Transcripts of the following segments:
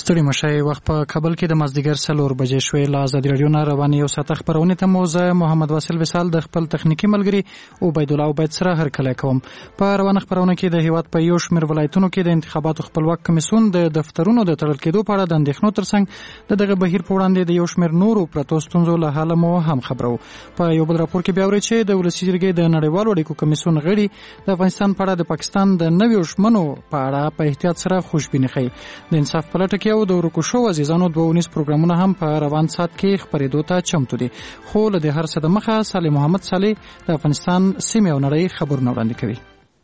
ستړي مشای وخت په کابل کې د مازدیګر 4 بجې شوې. له ازادي راډیو نه روانې یو ساعت خبرونه ته موزه محمد واصل وصال د خپل تخنیکی ملګری عبید الله عبید سره هر کله کوم. په روانه خبرونه کې د هیواد په یو شمېر ولایتونو کې د انتخاباتو خپلواک کمیسیون د دفترونو د تړل کېدو په اړه د اندېښنو ترڅنګ دغه بهیر په وړاندې د یو شمېر نورو پرتو ستونزو له حاله مو هم خبرو. په یو بل راپور کې بیا ورې چې د ولسي جرګې د نړیوالو اړیکو کمیسیون غړي د افغانستان په اړه د پاکستان د نویو ژمنو په اړه په احتیاط سره خوشبیني ښيي. د انصاف په لټه کې او د ورکو شو عزیزانو 2 پروګرامونه هم په روان سات کې خبرېدو ته چمتو دي. خو له دې هر څه د مخه صالح محمد صالح د افغانستان سیمې او نړۍ خبرونه وړاندې کوي.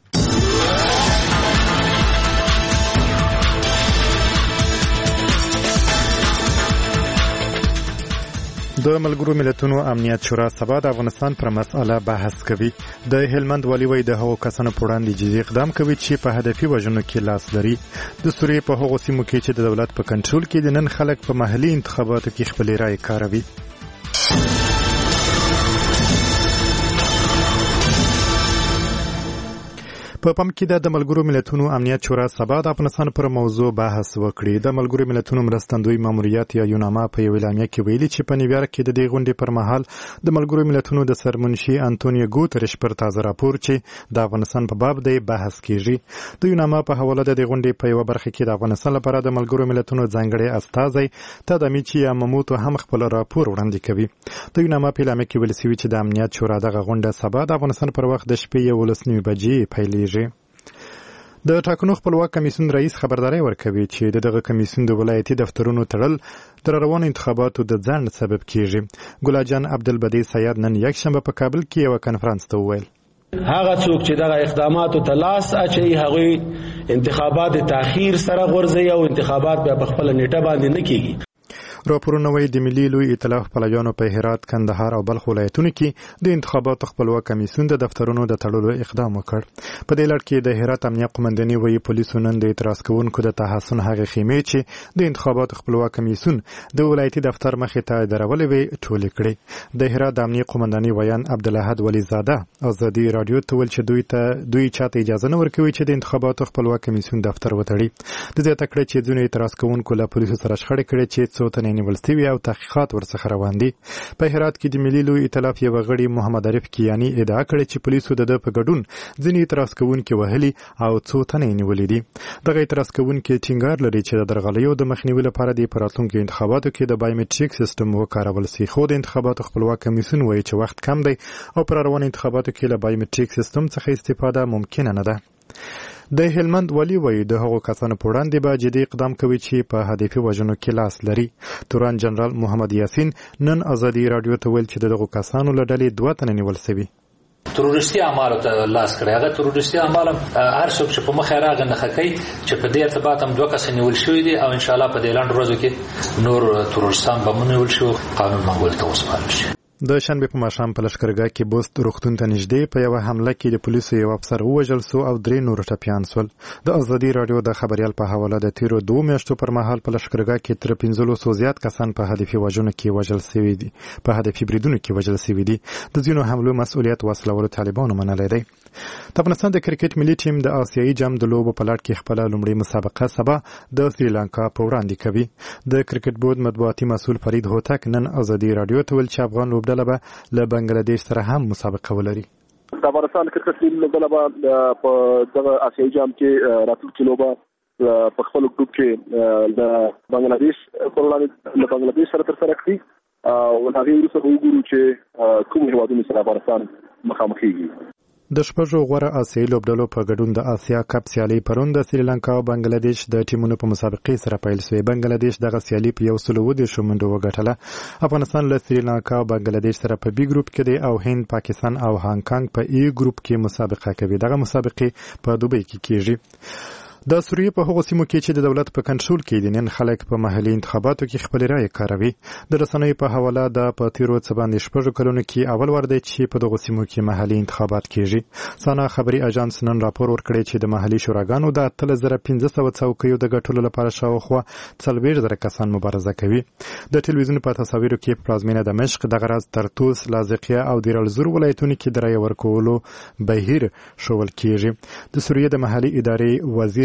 د ملګرو ملتونو امنیت شورا سبا د افغانستان پر مسأله بحث کوي. د هلمند والي وایي د هغو کسانو په وړاندې جدي اقدام کوي چې په هدفي وژنو کې لاس لري. د سوریې په هغو سیمو کې چې د دولت په کنټرول کې د نن خلک په محلي انتخاباتو کې خپلې رایې کاروي. په پام کې د ملګرو ملتونو امنیت شورا سبا د افغانستان پر موضوع بحث وکړي. د ملګرو ملتونو مرستندوی ماموریت یا یوناما په یو اعلامیه کې ویلي چې په نیویارک کې د دې غونډې پر مهال د ملګرو ملتونو د سرمنشي انټونیو ګوتریش پر تازه راپور چې د افغانستان په باب دی بحث کیږي. د یوناما په حواله د غونډې په یو برخه کې د افغانستان لپاره د ملګرو ملتونو ځانګړي استازی تادامیچی یاماموتو هم خپل راپور وړاندې کوي. د یوناما په اعلامیه کې ویل شوی چې د امنیت شورا دغه غونډه سبا د افغانستان پر وخت د شپې 11:30 بجې پیلېږي. د ټاکنو خپلواک کمیسیون رئیس خبرداري ورکوي چې دغه کمیسیون د ولایتي دفترونو تړل د روانو انتخاباتو د ځنډ سبب کیږي. ګلاجان عبدالبدی سید نن یکشنبه په کابل کې یو کانفرنس ته وویل هغه څوک چې دغه اقداماتو ته لاس اچوي هغوی انتخابات تاخیر سره غورځي او انتخابات بیا په خپل نیټه باندې نه کیږي. راپورونه وایي د ملي لوی ائتلاف پلویانو په هرات، کندهار او بلخ ولایتونو کې د انتخاباتو خپلواک کمیسیون د دفترونو د تړلو اقدام وکړ. په دې لړ کې د هرات امنیه قومنداني وایي پولیسو نن د اعتراض کوونکو د تحسن هغه خیمې چې د انتخاباتو خپلواک کمیسیون د ولایتي دفتر مخې ته درولې وي ټولې کړې. د هرات د امنیه قومنداني ویان عبدالاحد ولی زاده ازادي رادیو ته ویل چې دوی چاته اجازه نه ورکوي چې د انتخاباتو خپلواک کمیسیون دفتر وتړي. د دې تکړه چې ځینې اعتراض کوونکو له پولیسو سره شخړې کړې چې څو تنه نیول شوي او تحقیقات ورڅخه روان دي. په هرات کې د ملي لوی ائتلاف یو غړي محمد عارف کیانی ادعا کړې چې پولیسو د په ګډون ځینې اعتراض کوونکي وهلي او څو تنه نیولې دي. دغه اعتراض کوونکي ټینګار لري چې د درغلیو د مخنیوي لپاره د راتلونکو انتخاباتو کې د بایومټریک سیستم وکارول شي. خو د انتخاباتو خپلواک کمیسیون وایي چې وخت کم دی او پر روان انتخاباتو کې له بایومټریک سیستم څخه استفاده ممکن نه ده. د هلمند والي وایي د هغو کسانو په وړاندې به جدي اقدام کوي چې په هدفي وژنو کې لاس لري. توران جنرال محمد یاسین نن ازادي رادیو ته ویل چې دغه کسانو له ډلې 2 تنه نیول شوي. تروریستي اعمالو ته لاس کړی. هغه تروریستي اعمال هر څوک چې په مخه راغی نه خکې چې په دې ارتباط هم 2 کس نیول شوي دي او ان شاء الله په دې لاندې ورځو کې نور تروریستان به ونیول شي قانون منګول ته وسپارل شي. د شنبه په ماښام په لشکرګاه کې بوست روغتون ته نږدې په یو حمله کې د پولیسو یو افسر ووژل شو او 3 نور ټپیان شول. د ازادي رادیو د خبريال په حواله د تیرو 2 میاشتو پر مهال په لشکرګاه کې تر 15 زیات کسان په هدفي وژنو کې وژل شوي دي. په هدفي بریدونو کې وژل شوي دي. د ځینو حملو مسؤلیت وسلوالو طالبانو منلی دی. د افغانستان د کرکټ ملي ټیم د آسیایي جام د لوبو په لړ کې خپل لومړی مسابقه سبا د سریلانکا په وړاندې کوي. د کرکټ بورډ مطبوعاتي مسؤل فرید هوتک نن ازادي رادیو ته ویل چې افغان لوبډله به له بنگلاديش سره هم مسابقه ولري. د افغانستان کرکټ ټیم لوبډله به په دغه آسیایي جام کې راتلونکي لوبه په خپل ګروپ کې د بنگلاديش سره ترسره کړي او هغه وروسته وګورو چې کوم هیوادونو سره افغانستان مخامخ کیږي. د شپږو غوره آسیایي لوبډلو په ګډون د آسیا کپ سیالي پرون د سریلانکا او بنگلاديش د ټیمونو په مسابقې سره پیل شوې. بنگلاديش دغه سیالي په 110 منډو وګټله. افغانستان له سریلانکا او بنگلاديش سره په بي ګروپ کې دی او هند، پاکستان او هانګ کانګ په ای ګروپ کې مسابقه کوي. دغه مسابقې په دوبۍ کې کیږي. د سوریې په هغو سیمو کې چې د دولت په کنټرول کې دي نن خلک په محلي انتخاباتو کې خپل رائے کاروي. د رسنیو په حواله د په تیرو څه باندې 6 کلونو کې اول ور دی چې په دغو سیمو کې محلي انتخابات کیږي. سانا خبري اژانس نن راپور ورکړی چې د محلي شوراګانو د 3500 څوکیو د ګټلو لپاره شاوخوا 40,000 کسان مبارزه کوي. د ټلویزیون په تصاویرو کې پلازمینه دمشق، د غرض، ترتوس، لاذقیه او دیر الزور ولایتونو کې د رائے ورکولو بهیر شول کیږي. د سوریې د محلي ادارې وزیر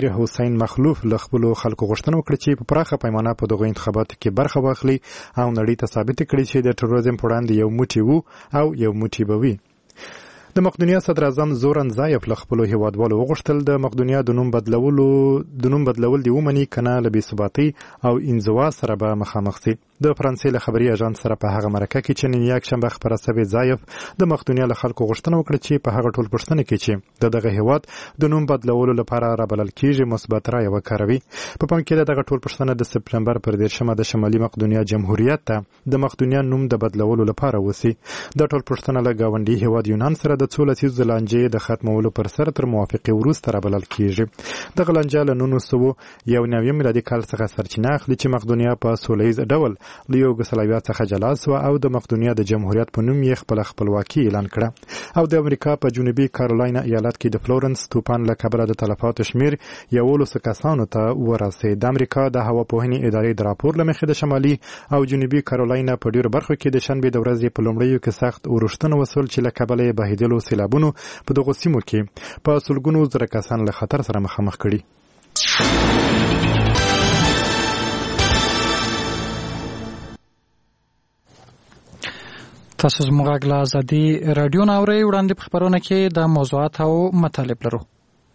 امیر حسین مخلوف له خپلو خلکو غوښتنه وکړه چې په پراخه پیمانه په دغو انتخاباتو کې برخه واخلي او نړۍ ته ثابت کړي چې د تروریزم په وړاندې یو موټی وو او یو موټی به وي. د مقدونیا صدر اعظم زورن زایف له خپلو هیوادوالو وغوښتل د مقدونیا د نوم بدلول دی ومني کنه له بې ثباتۍ او انزوا سره به مخامخ شي. د فرانسې له خبري اژانس سره په هغه مرکه کې چې نن یکشنبه خبره شوې زایف د مقدونیا له خلکو غوښتنه وکړه چې په هغه ټول پوښتنه کې چې دغه هیواد د نوم بدلولو لپاره رابلل کېږي مثبت رایه وکاروي. په پام کې دغه ټول پوښتنه د سپتمبر پر 10 د شمالي مقدونیا جمهوریت ته د مقدونیا نوم د بدلولو لپاره وسی. د ټول پوښتنه له گاونډي هیواد یونان سره د څو لسیزو لانجې د ختمولو پر سر تر موافقې وروسته رابلل کېږي. دغه لانجه له 1991 میلادي کال څخه سرچینه اخلي چې مقدونیا په سولیز ډول له یوګسلاویا څخه جلا شوه او د مقدونیا د جمهوریت په نوم یې خپله خپلواکي اعلان کړه. او د امریکا په جنوبي کارولاینا ایالت کې د فلورنس طوفان له کبله د تلفاتو شمیر 11 کسانو ته ورسېد. د امریکا د هواپوهنې ادارې د راپور له مخې د شمالي او جنوبي کارولاینا په ډیرو برخو کې د شنبې د ورځې په لومړیو کې سخت اورښتونه وسول چې له کبله یې بهیدلو سیلابونو په دغو سیمو کې په سلګونو زره کسان له خطر سره مخامخ کړي. تاسو زموږ غږ له ازادي راډیو نه اورئ. وړاندې په خبرونه کې د موضوعات او مطالب لرو.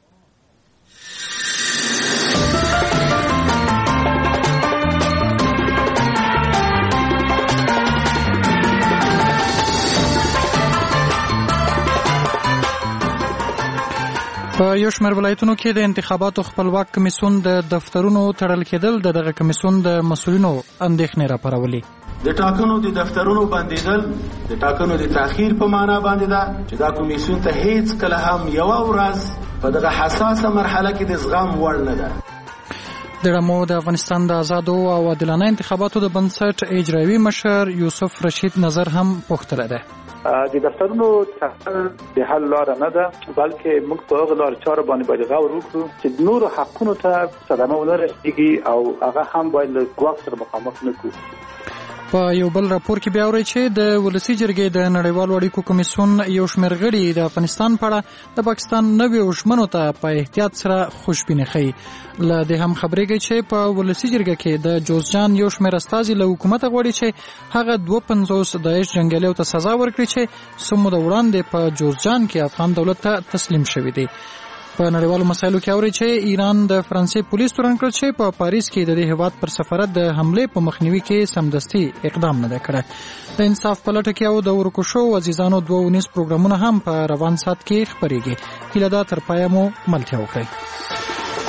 په یو شمېر ولایتونو کې د انتخاباتو خپلواک کمیسیون د دفترونو تړل کېدل د دغه کمیسیون د مسؤلینو اندېښنې راپارولې. د ټاکنو د دفترونو بندیدل د ټاکنو د تاخير په معنا باندې ده چې دا کمیسیون ته هیڅ کله هم یو ورځ په دغه حساسه مرحله کې د زغم وړ نه ده. د رمو د افغانستان د آزادو او عادلانه انتخاباتو د بنسټ اجرایوي مشر یوسف رشید نظر هم پوښتنه ده. د دفترونو تحقیق د حل لار نه ده بلکې موږ په هغه لار چاره باندې باید غور وکړو چې نور حقونو ته صدمه ونه رسیږي او هغه هم باید له ګواښ سره مخامخ نه کړو. په یو بل راپور کې بیا اورئ چې د ولسی جرګې د نړیوالو اړیکو کمیسیون یو شمېر غړي د افغانستان په اړه د پاکستان نویو ژمنو ته په احتیاط سره خوشبیني ښیي. له دې هم خبرېږي چې په ولسی جرګه کې د جوزجان یو شمېر استازي له حکومته غواړي چې هغه 52 داعش جنګیالیو ته سزا ورکړي چې څو موده وړاندې په جوزجان کې افغان دولت ته تسلیم شوي دي. په نړیوالو مسایلو کې اوري چې ایران د فرانسې پولیس تورن کړ چې په پاریس کې د دې هیواد پر سفارت د حمله په مخنیوي کې سمدستي اقدام نه کړ. د انصاف په لټه کې او د ورکوشو عزیزانو 2 پروګرامونه هم په روان سات کې خبرېږي. هیله ده تر پایه مو ملتیا وکړئ.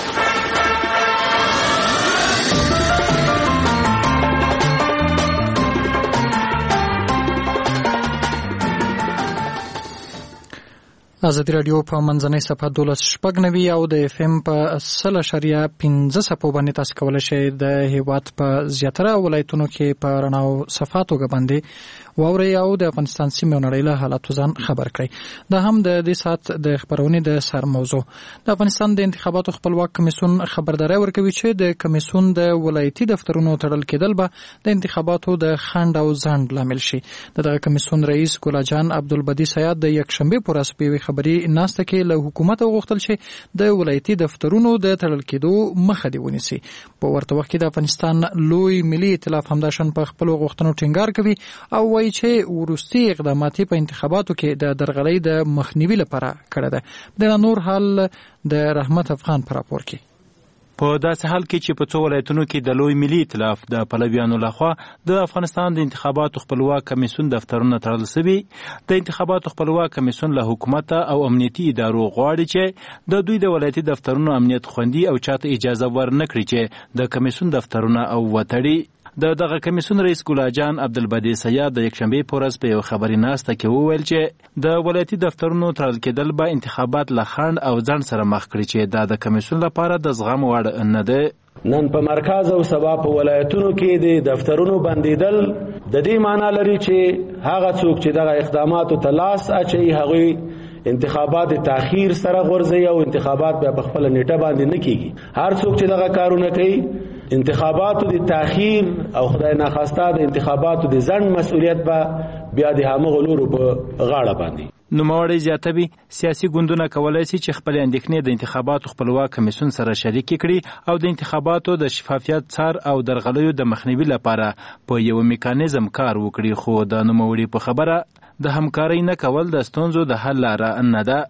ازادي راډیو په منځنۍ صفحه 12.9 او د اف ام په 0.15 صفحو باندې تاسو کولی شئ د هیواد په زیاتره ولایتونو کې په رڼا او صفحاتو باندې واورئ او د افغانستان سیمې او نړۍ له حالاتو ځان خبر کړئ. دا هم د دې ساعت د خبرونې د سر موضوع. د افغانستان د انتخاباتو خپلواک کمیسیون خبرداري ورکوي چې د کمیسیون د ولایتي دفترونو تړل کېدل به د انتخاباتو د خنډ او ځنډ لامل شي. دغه کمیسیون رئیس ګلاجان عبدالبدی سیاد د یکشنبه پر ورځ په خبري ناسته کې له حکومت غوښتل چې د ولایتي دفترونو د تړل کېدو مخه دی ونیسي. په ورته وخت کې د افغانستان لوی ملي ائتلاف همداشان په خپل غوښتنو ټینګار کوي او وایي چې وروستي اقدامات په انتخاباتو کې د درغلۍ د مخنیوي لپاره کړه ده. د نور حال د رحمت افغان پر راپور کې په داسې حال کې چې په څو ولایتونو کې د لوی ملي ائتلاف د پلویانو لخوا د افغانستان د انتخاباتو خپلواک کمیسیون دفترونه تړل شوي. د انتخاباتو خپلواک کمیسیون له حکومت او امنیتي ادارو غواړي چې د دوی د ولایتي دفترونو امنیت خوندي او چاته اجازه ورنکړي چې د کمیسیون دفترونه او وتړي. دغه کمیسیون رئیس ګلاجان عبدالبدی سیاد د یکشنبه په ورځ په یو خبري ناسته کې وویل چې د ولایتي دفترونو تړل کېدل به انتخابات له خنډ او ځنډ سره مخ کړي چې دا د کمیسیون لپاره د زغم وړ نه ده. نن په مرکز او سبا په ولایتونو کې د دفترونو بندیدل د دې معنی لري چې هغه څوک چې دغه اقداماتو ته لاس اچي هغه انتخابات تاخير سره غورځي او انتخابات په خپل نیټه باندې نه کیږي. هر څوک چې دغه کارونه کوي انتخاباتو د تاخير او خدای ناخواسته د انتخاباتو د ځنډ مسؤلیت به بیا د همغه لورو په غاړه باندې. نوموړی زیاتوي سیاسي ګوندونه کولی شي چې خپل اندېښنې د انتخاباتو خپلواک کمیسیون سره شریکې کړي او د انتخاباتو د شفافیت څار او درغلیو د مخنیوي لپاره په یو میکانیزم کار وکړي، خو د نوموړي په خبره د همکارۍ نه کول د ستونزو د حل لاره نه ده.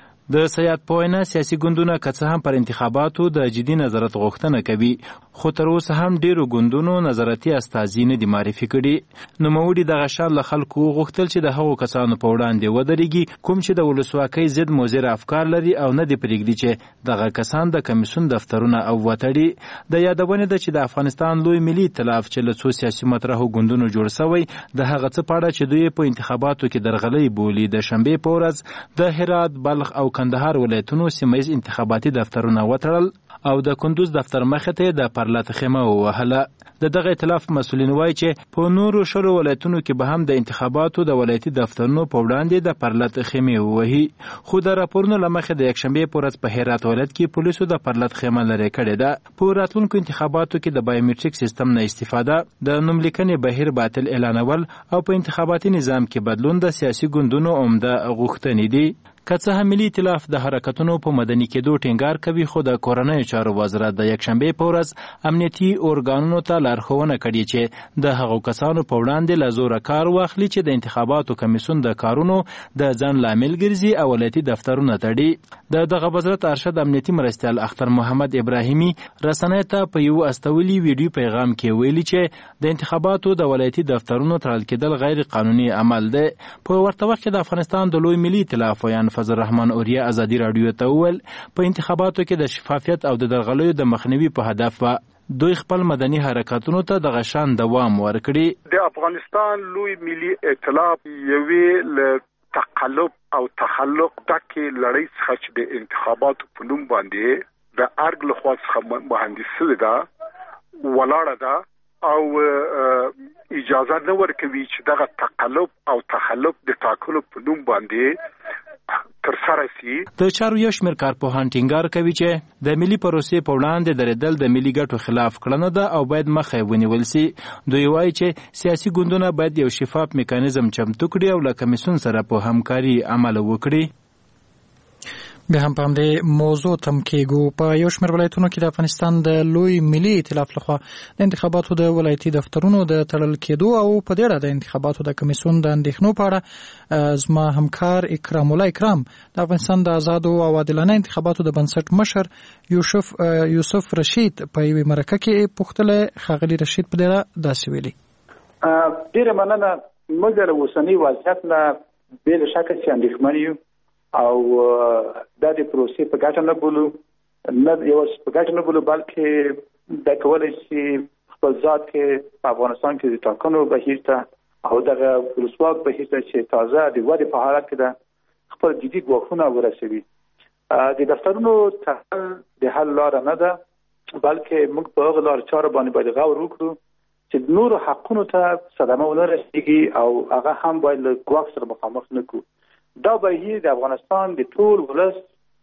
د سیاد په وینا سیاسي ګوندونه که څه هم پر انتخاباتو د جدي نظارت غوښتنه کوي، خو تر اوسه هم ډیرو ګوندونو نظارتي استازي نه دي معرفي کړي. نوموړي دغه شان له خلکو غوښتل چې د هغو کسانو په وړاندې ودرېږي کوم چې د ولسواکۍ ضد مضر افکار لري او نه دي پرېږدي چې دغه کسان د کمیسیون دفترونه او وتړي. د یادونې ده چې د افغانستان لوی ملي ائتلاف چې له څو سیاسي مطرحو ګوندونو جوړ شوی د هغه څه په اړه چې دوی په انتخاباتو کې درغلۍ بولي د شنبې په ورځ د هرات، بلخ او کندهار ولایتونو سیمه ییز انتخاباتي دفترونه وتړل او د کندوز دفتر مخې ته د پرلط خیمه ووهله. د دغه ائتلاف مسؤلین وایي چې په نورو شلو ولایتونو کې به هم د انتخاباتو د ولایتي دفترونو په وړاندې د پرلط خیمې ووهي، خو د راپورونو له مخې د یکشنبې په ورځ په هرات ولایت کې پولیسو د پرلط خیمه لرې کړې ده. په راتلونکو انتخاباتو کې د بایومټریک سیستم نه استفاده، د نوملیکنې بهیر باطل اعلانول او په انتخاباتي نظام کې بدلون د سیاسي ګوندونو عمده غوښتنې دي. که څه هم ملي ائتلاف د حرکتونو په مدني کېدو ټینګار کوي، خو د کورنیو چارو وزارت د یکشنبې په ورځ امنیتي ارګانونو ته لارښوونه کړې چې د هغو کسانو په وړاندې له زوره کار واخلي چې د انتخاباتو کمیسیون د کارونو د ځنډ لامل ګرځي او ولایتي دفترونه تړي. د دغه وزارت ارشد امنیتي مرستیال اختر محمد ابراهیمي رسنیو ته په یو استولي ویډیو پیغام کې ویلي چې د انتخاباتو د ولایتي دفترونو تړل کېدل غیر قانوني عمل دی. په ورته وخت کې د افغانستان د لوی ملي ائتلاف ویان فضل رحمان اوریا ازادي راډیو ته وویل په انتخاباتو کې د شفافیت او د درغلیو د مخنیوي په هدف دوی خپل مدني حرکتونو ته د غشان دوام ورکړي. د افغانستان لوی ملي ائتلاف یوې له تقلب او تخلق تکي لړۍ څخه چې د انتخاباتو په نوم باندې د ارګ له خوا څخه مهندسي ده ولاړه ده او اجازه نه ورکوي چې دغه تقلب او تخلف د ټاکلو په نوم باندې تر سره شي. د چارو یو شمېر کارپوهان ټینګار کوي چې د ملي پروسې په وړاندې درېدل د ملي ګټو خلاف کړنه ده او باید مخه ونیول شي. دوی وایي چې سیاسي ګوندونه باید یو شفاف میکانیزم چمتو کړي او له کمیسیون سره په همکاري عمل وکړي. به هم په همدې موضوع تم کېږو. په یو شمېر ولایتونو کې د افغانستان د لوی ملي ائتلاف لخوا د انتخاباتو د ولایتي دفترونو د تړل کېدو او په دې اړه د انتخاباتو د کمیسیون د اندېښنو په اړه زما همکار اکرام الله اکرام د افغانستان د آزادو او عادلانه انتخاباتو د بنسټ مشر یوسف رشید په یوې مرکه کې پوښتله. ښاغلي رشید په دې اړه داسې ویلي: ډېره مننه. موږ د اوسني وضعیت نه بې له شکه چې اندېښمن یو او دا د پروسې په ګټه نه بولو، نه یوازې په ګټه نه بولو بلکې دا کولی شي خپل ذات کې په افغانستان کې د ټاکنو بهیر ته او دغه ولسواک بهیر ته چې تازه د ودې په حالت کې ده خپل جدي ګواښونه ورسوي. د دفترونو تړل د حل لاره نه ده بلکې موږ په هغه لارو چارو باندې باید غور وکړو چې نورو حقونو ته صدمه ونه رسېږي او هغه هم باید له ګواښ سره مخامخ نه کړو. دا بهیر د افغانستان د ټول ولس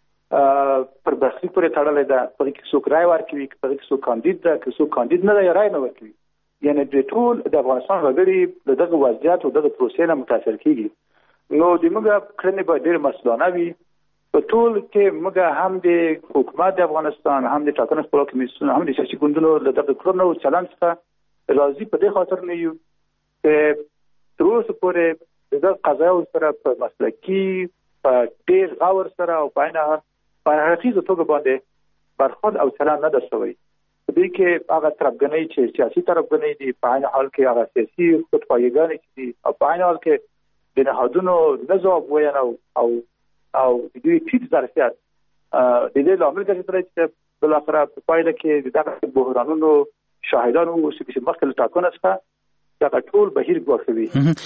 پر برخلیک پورې تړلی ده. په دې کې څوک رای ورکوي، په دې کې څوک کاندید ده، که څوک کاندید نه ده رای نه ورکوي. یعنې د ټول د افغانستان وګړي له دغه وضعیت او دغه پروسې نه متاثر کېږي. نو د موږ کړنې باید ډېرې مسؤلانه وي. په ټول کې موږ هم د حکومت د افغانستان، هم د ټاکنو خپلواک کمیسیون، هم د سیاسي ګوندونو له دغه کړنو چلند څخه راضي په دې خاطر نه یو چې تر اوسه پورې د قضایاو سره په مسلکي په ډېر غور سره او په هرڅه توګه باندې برخورد او چلند نه ده شوی. په دې کې هغه طرفګنۍ چې سیاسي طرفګنۍ دي، په عین حال کې هغه سیاسي خودپایګانې چې دي او په عین حال کې د نهادونو نه ځواب ویل او د دوی ټیټ ظرفیت د دې لامل ګرځېدلی چې بالاخره په پایله کې د دغه بحرانونو شاهدان واوسو چې مخکې له ټاکنو څخه دا ټول بهیر ګواښوي.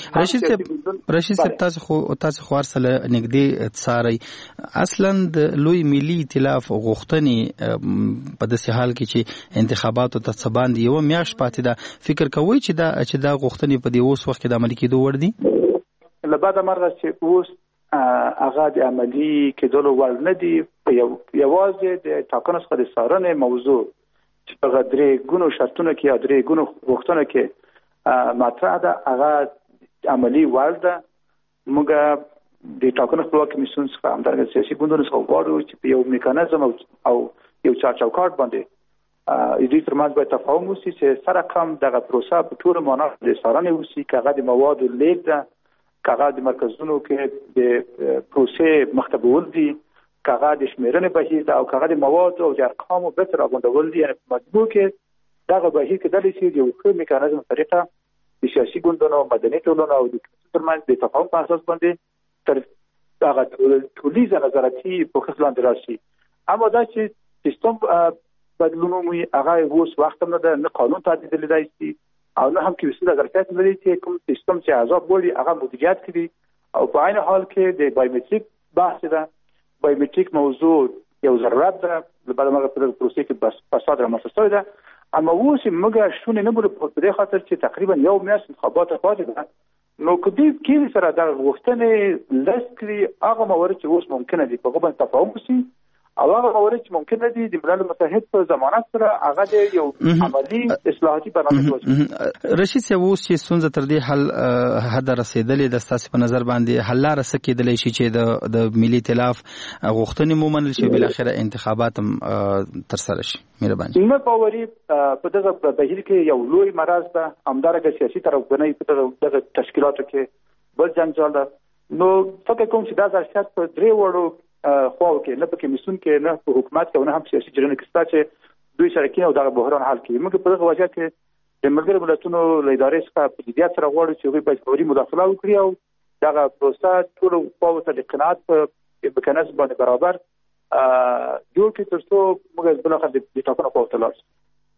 رشید صاحب تاسو خو ورسره نږدې څارئ. اصلا د لوی ملي ائتلاف غوښتنې په داسې حال کې چې انتخاباتو ته څه باندې یوه میاشت پاتې ده، فکر کوئ چې دا غوښتنې په دې اوس وخت کې د عملي کېدو وړ دي؟ له بعده مرغه چې اوس هغه د عملي کېدلو وړ نه دي. یوازې د ټاکنو څخه د څارنې موضوع چې په درې ګونو شرطونو کې یا درې ګونو غوښتنو کې مطرح ده هغه عملي وړ ده. موږ د ټاکنو خپلواک کمیسیون څخه همدارنګه سیاسي ګوندونو څخه غواړو چې په یو میکانیزم او یو چارچوکاټ باندې دوی ترمنځ باید تفاهم وشي چې سره کم دغه پروسه په ټوله معنا د څارنې وشي، کاغه د موادو لیږد ده، کاغه د مرکزونو کې د پروسې مختبول دي، کاغه د شمیرنې بهیر ده او کاغه د موادو او د ارقامو به تر راغونډول دي. یعنې په مجموع کې دغه بهیر کېدلی شي د یو ښه میکانیزم طریقه د سیاسي ګوندونو، مدني ټولنو او د ترمنځ د تفاهم په اساس باندې تر هغه ټولیزه نظارتي پروسه لاندې راشي. اما دا چې سیستم بدلون مومي هغه اوس وخت نه ده، نه قانون تعدیل لیدای شي او نه هم کې وسیله ظرفیت لري چې کوم سیستم چې عذاب وړي هغه مدیریت کړي. او په عین حال کې د بایومټریک بحث ده، بایومټریک موضوع یو ضرورت ده د برنامه په پروسې کې بس فساد رامنځته شوی ده. اما اوس موږ شونه نه بوله په دې خاطر چې تقریبا یو میاشت انتخابات پاتې ده، نو کدی کې سره د غوښتنې لسکري هغه موارد چې اوس ممکنه دي په غوښتنه تفاهم وشي او هغه موارد چې ممکنه دي د ملل متحد په ضمانت سره هغه د یو عملی اصلاحاتي برنامه جوړ. رشید صاحب اوس چې ستونزه تر دې حل حد رسیدلې د ستاسو په نظر باندې حل لاره څه کېدلی شي چې د ملي ائتلاف غوښتنې ومنل شي بل اخره انتخابات هم تر سره شي؟ مهرباني. نه باوري په دغه بهیر کې یو لوی مرز ده، همدارنګه سیاسي طرفګنۍ په دغه تشکیلاتو کې بل جنجال ده. نو فکر کوم چې دا ظرفیت په درې وړو خواو کې، نه په کمیسیون کې، نه په حکومت کې او نه هم سیاسي جریان کې ستا چې دوی سره کې او دغه بحران حل کړي. موږ په دغه وجه کې د ملګرو ملتونو له ادارې څخه په جدیت سره غواړو چې هغوی باید فوري مداخله وکړي او دغه پروسه ټولو خواو ته د قناعت په میکانیزم باندې برابر جوړ کړي تر څو موږ بالاخره د ټاکنو خواو ته لاړ شو.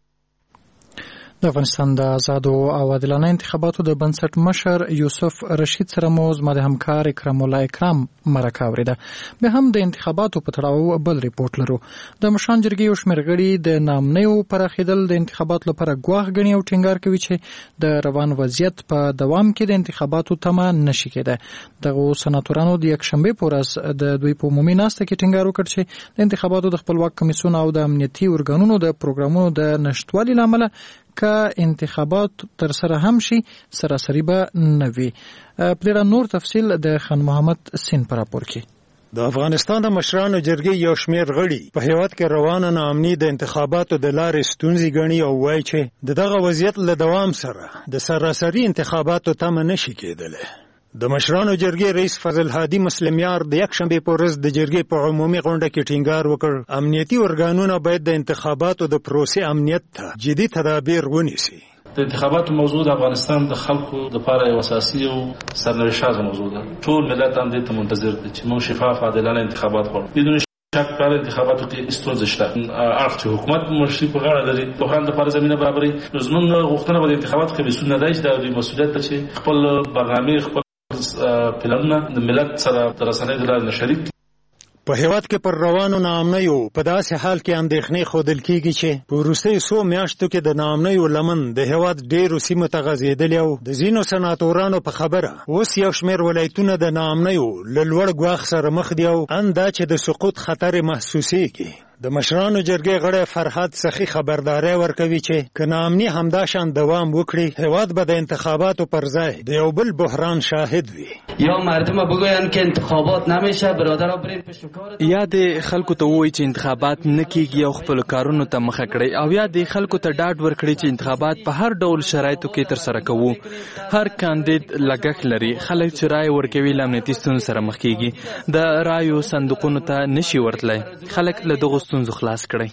د افغانستان د آزادو او عادلانه انتخاباتو د بنسټ مشر یوسف رشید سره مو زما د همکار اکرام الله اکرام مرکه اورېده. بیا هم د انتخاباتو په تړاو بل ریپورت لرو. د مشران جرګې یو شمېر غړي د نامنیو پراخېدل د انتخاباتو لپاره ګواښ ګڼي او ټینګار کوي چې د روان وضعیت په دوام کې د انتخاباتو تمه نشي کېدای. دغه سناتورانو د یکشنبې په ورځ د دوی په عمومي ناسته کې ټینګار وکړ چې د انتخاباتو د خپلواک کمیسیون او د امنیتي ارګانونو د پروګرامونو د نشټوالي له امله که انتخابات تر سره هم شي سراسري به نه وي. په دې نور تفصیل د خان محمد سین پر راپور کې. د افغانستان د مشرانو جرګې یو شمېر غړي په هیواد کې روانه ناامني د انتخاباتو د لارې ستونزې ګڼي او وایي چې دغه وضعیت له دوام سره د سراسري انتخاباتو تمه نشي کېدلی. د مشرانو جرګې رئیس فضل هادي مسلمیار د یکشنبې په ورځ د جرګې په عمومي غونډه کې ټینګار وکړ امنیتي ارګانونه باید د انتخاباتو د پروسې امنیت ته جدي تدابیر ونیسي. د انتخاباتو موضوع د افغانستان د خلکو لپاره یو اساسي او سرنوشت موضوع ده. ټول ملت هم دې ته منتظر دي چې موږ شفاف عادلانه انتخابات غواړو. بدون شک په انتخاباتو کې ستونزې شته. اړخ چې حکومت مشري په غاړه لري د خلکو لپاره زمينه برابري. زموږ غوښتنه د انتخاباتو کمیسیون نه دی چې د مسؤلیت ته چې خپل برنامه خپل پلانونه د ملت سره تر رسنۍ د لارې شریک. په هیواد کې پر روانو ناامنیو په داسې حال کې اندېښنې ښودل کېږي چې په وروستیو څو میاشتو کې د ناامنیو لمن د هیواد ډېرو سیمو ته غځېدلې او د ځینو سناتورانو په خبره اوس یو شمېر ولایتونه د ناامنیو له لوړ ګواښ سره مخ دي او ان دا چې د سقوط خطر محسوسېږي. د مشرانو جرګې غړی فرهاد سخي خبرداري ورکوي چې که ناامني همدا شان دوام وکړي هیواد به د انتخاباتو پر ځای د یو بل بحران شاهد وي. یا مردم بگوین که انتخابات نمیشه برادر برین پشکار، یا د خلکو ته وایي چې انتخابات نه کیږي او خپل کارونو ته مخه کړي، او یا د خلکو ته ډاډ ورکړي چې انتخابات په هر ډول شرایطو کې تر سره کوو. هر کاندید لګښت لري. خلک چې رای ورکوي له امنیتي ستونزو سره مخ کیږي. د رایو صندوقونو ته نشي ورتلی. خلک له دغو ستونزو خلاص کړي.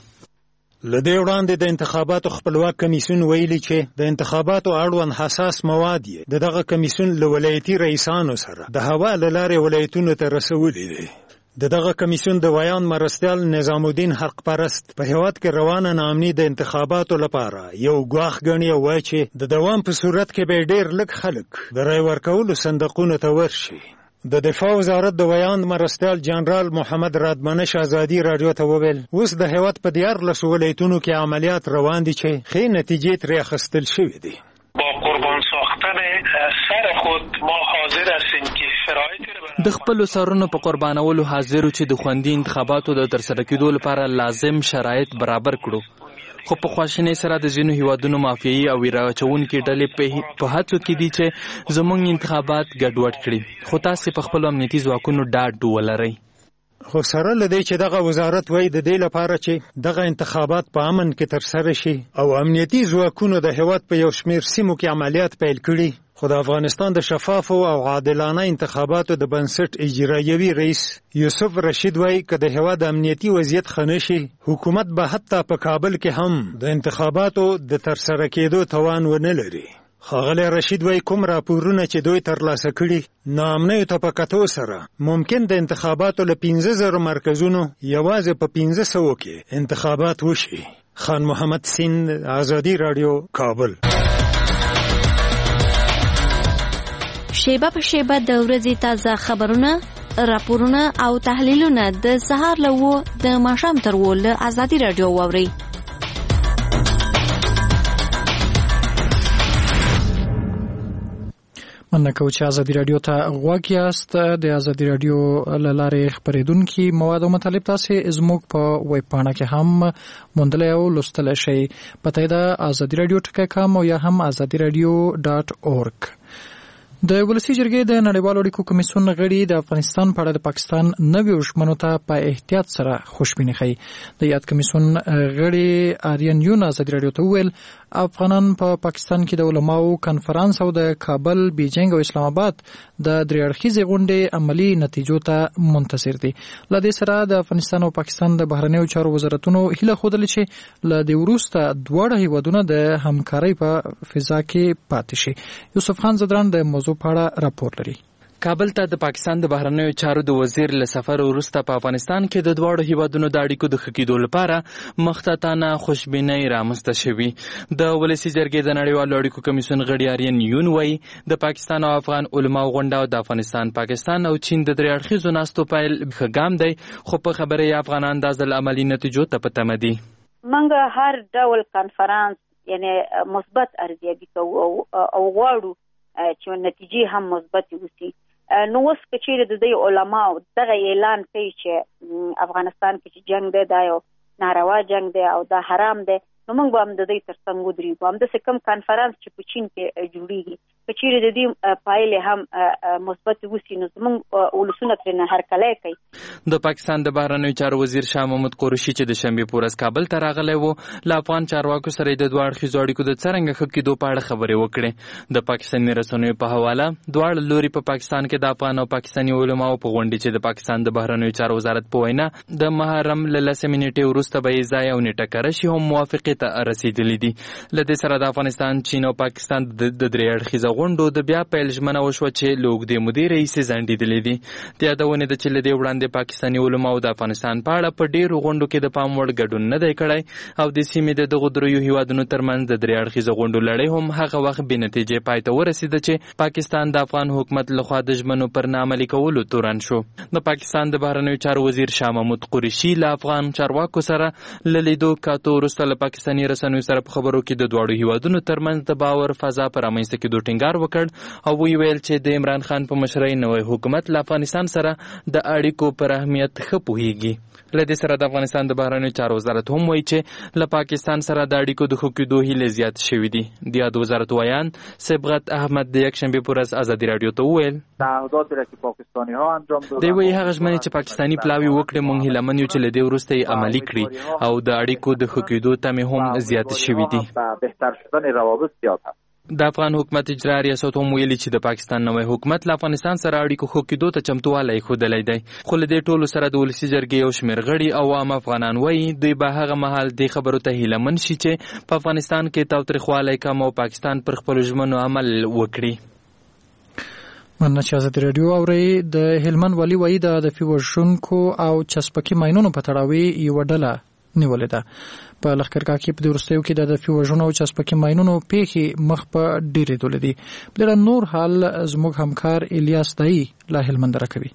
له دې وړاندې د انتخاباتو خپلواک کمیسیون ویلي چې د انتخاباتو اړوند حساس مواد یې دغه کمیسیون له ولایتي رئیسانو سره د هوا له لارې ولایتونو ته رسولي دي. دغه کمیسیون د ویان مرستیال نظام الدین حق پرست په هیواد کې روانه ناامني د انتخاباتو لپاره یو ګواښ ګڼي او وایي چې د دوام په صورت کې به ډېر لږ خلک د رای ورکولو صندوقونو ته ورشي. د دفاع وزارت د ویان مرستیال جنرال محمد رادمنش آزادي رادیو ته وویل اوس د هیواد په 14 ولایتونو کې عملیات روان دي چې ښې نتیجې ترې اخیستل شوې دي. با قربان ساختن سر خود ما حاضر هستیم که شرایط د خپل سرونو په قربانولو حاضر چې د خوندي انتخاباتو د ترسره کېدو لپاره لازم شرایط برابر کړو. خو په خواشینۍ سره د ځینو هیوادونو مافیایي او راچونکي ډلې په هڅو کې دي چې زموږ انتخابات ګډوډ کړي، خو تاسو په خپل امنیتي ځواکونو ډاډ ولرئ. خو سره لدی چې دغه وزارت وایي د دې لپاره چې دغه انتخابات په امن کې ترسره شي او امنیتي ځواکونو د هیواد په یو شمېر سیمو کې عملیات پیل کړي، خو د افغانستان د شفافو او عادلانه انتخاباتو د بنسټ اجرایوي رئیس یوسف رشید وایي که د هیواد امنیتي وضعیت ښه نه شي، حکومت به حتی په کابل کې هم د انتخاباتو د ترسره کېدو توان ونه لري. ښاغلی رشید وایي کوم راپورونه چې دوی ترلاسه کړي ناامنیو ته په کتو سره ممکن د انتخاباتو له 15,000 مرکزونو یوازې په 500 کې انتخابات وشي. خان محمد سیند، آزادی رادیو، کابل. شیبه په شیبه د ورځې تازه خبرونه، راپورونه او تحلیلونه د سهار له 9 د ماښام تر 10 له آزادی رادیو واورئ. مننه کوم چې آزادی رادیو ته غوږ یاست. د آزادی رادیو له لارې خپرېدونکي مواد او مطالب تاسو زموږ په ویب پاڼه کې هم موندلی او لوستلی شئ. پته یې ده azadiradioټکی.com او یا هم azadiradio.org. د ولسی جرګې د نړیوالو اړیکو کمیسیون غړي د افغانستان په اړه د پاکستان نویو ژمنو ته په احتیاط سره خوشبیني ښیي. د یاد کمیسیون غړي آریان یون آزادي رادیو ته وویل افغانان په پاکستان کې د علماو کنفرانس او د کابل، بیجینګ او اسلام آباد د درې اړخیزې غونډې عملی نتیجو ته منتظر دي. له دې سره د افغانستان او پاکستان د بهرنیو چارو وزارتونو هیله ښودلې چې له دې وروسته دواړه هیوادونه د همکارۍ په فضا کې پاتې شي. یوسف خان زدران د موضوع په اړه راپور لري. کابل ته د پاکستان د بهرنیو چارو د وزیر له سفر وروسته په افغانستان کې د دواړو هیوادونو د اړیکو د ښه کېدو لپاره مختصانه خوشبینۍ رامنځته شوې. د ولسي جرګې د نړیوالو اړیکو کمیسیون غړي آریان یون وایي د پاکستان او افغان علماو غونډه او د افغانستان، پاکستان او چین د درې اړخیزو ناستو پیل ښه ګام دی، خو په خبره یې افغانان د ځل عملي نتیجو ته په تمه دي. موږ هر ډول کنفرانس یعنی مثبت ارزیابي کوو او غواړو چې نتیجې هم مثبت وي. نو اوس که چیرې د دې علماو دغه اعلان کوي چې افغانستان کې چې جنگ دی دا یو ناروا جنگ دی او دا حرام دی، نو موږ به هم د دې تر څنګ ودرېږو. همداسې کوم کنفرانس چې په چین کې جوړېږي که چیرې د دې پایلې هم مثبت وسي نو زموږ ولسونه ترېنه هرکلی کوي. د پاکستان د بهرنیو چارو وزیر شاه محمود قریشي چې د شنبې په ورځ کابل ته راغلی و، له افغان چارواکو سره د دوه اړخیزو اړیکو د څرنګه ښه کېدو په اړه خبرې وکړې. د پاکستاني رسنیو په حواله دواړه لوري په پاکستان کې د افغان او پاکستاني علماو په غونډې چې د پاکستان د بهرنیو چارو وزارت په وینا د محرم له 10 منټې وروسته به یې ځای او نیټه کره شي هم موافقې ته رسېدلي دي. له دې سره د افغانستان، چین او پاکستان د درې اړخیزه غونډو د بیا پیل ژمنه وشوه چې له اوږدې مودې راهیسې ځنډېدلې دي. د یادونې ده چې له دې وړاندې پاکستاني علماو د افغانستان په اړه په ډېرو غونډو کې د پام وړ ګډون نه دی کړی او د سیمې د دغو دریو هیوادونو ترمنځ د درې اړخیزه غونډو لړۍ هم هغه وخت بې نتیجې پای ته ورسېده چې پاکستان د افغان حکومت لخوا د ژمنو پر نه عملي کولو تورن شو. د پاکستان د بهرنیو چارو وزیر شاه محمود قریشي له افغان چارواکو سره له لیدو کاتو وروسته له پاکستاني رسنیو سره په خبرو کې د دواړو هیوادونو ترمنځ د باور فضا په رامنځته کېدو ټینګار وکړ او ویې ویل چې د عمران خان په مشرۍ نوی حکومت له افغانستان سره د اړیکو پر اهمیت ښه پوهیږي. له دې سره د افغانستان د بهرنیو چارو وزارت هم وایي چې له پاکستان سره د اړیکو د ښه کېدو هیلې زیات شوي دي. د یاد وزارت ویان صبغت احمد د یکشنبې په ورځ ازادي راډیو ته وویل دوی وایي هغه ژمنې چې پاکستاني پلاوي وکړې موږ هیلهمن یو چې له دې وروسته یې عملي کړي او د اړیکو د ښه کېدو تمې هم زیاتې شوي دي. د افغان حکومت اجرا ریاست هم ویلي چې د پاکستان نوی حکومت له افغانستان سره اړیکو ښه کېدو ته چمتووالی ښودلی دی، خو له دې ټولو سره د ولسي جرګې یو شمېر غړي او عام افغانان وایي دوی به هغه مهال دې خبرو ته هیلهمن شي چې په افغانستان کې تاوتریخوالی کم او پاکستان پر خپلو ژمنو عمل وکړي. مننه چې آزادي راډیو اورئ. د هلمند والي وایي د هدفي وژونکو او چسپکي ماینونو په تړاو یوه ډله نیولې ده. په لښکرګاه کې په دې وروستیو کې د هدفي وژنو او چسپکي ماینونو پیښې مخ په ډېرېدلې دي. په دې نور حال زموږ همکار الیاس دایي له هلمند راکوي.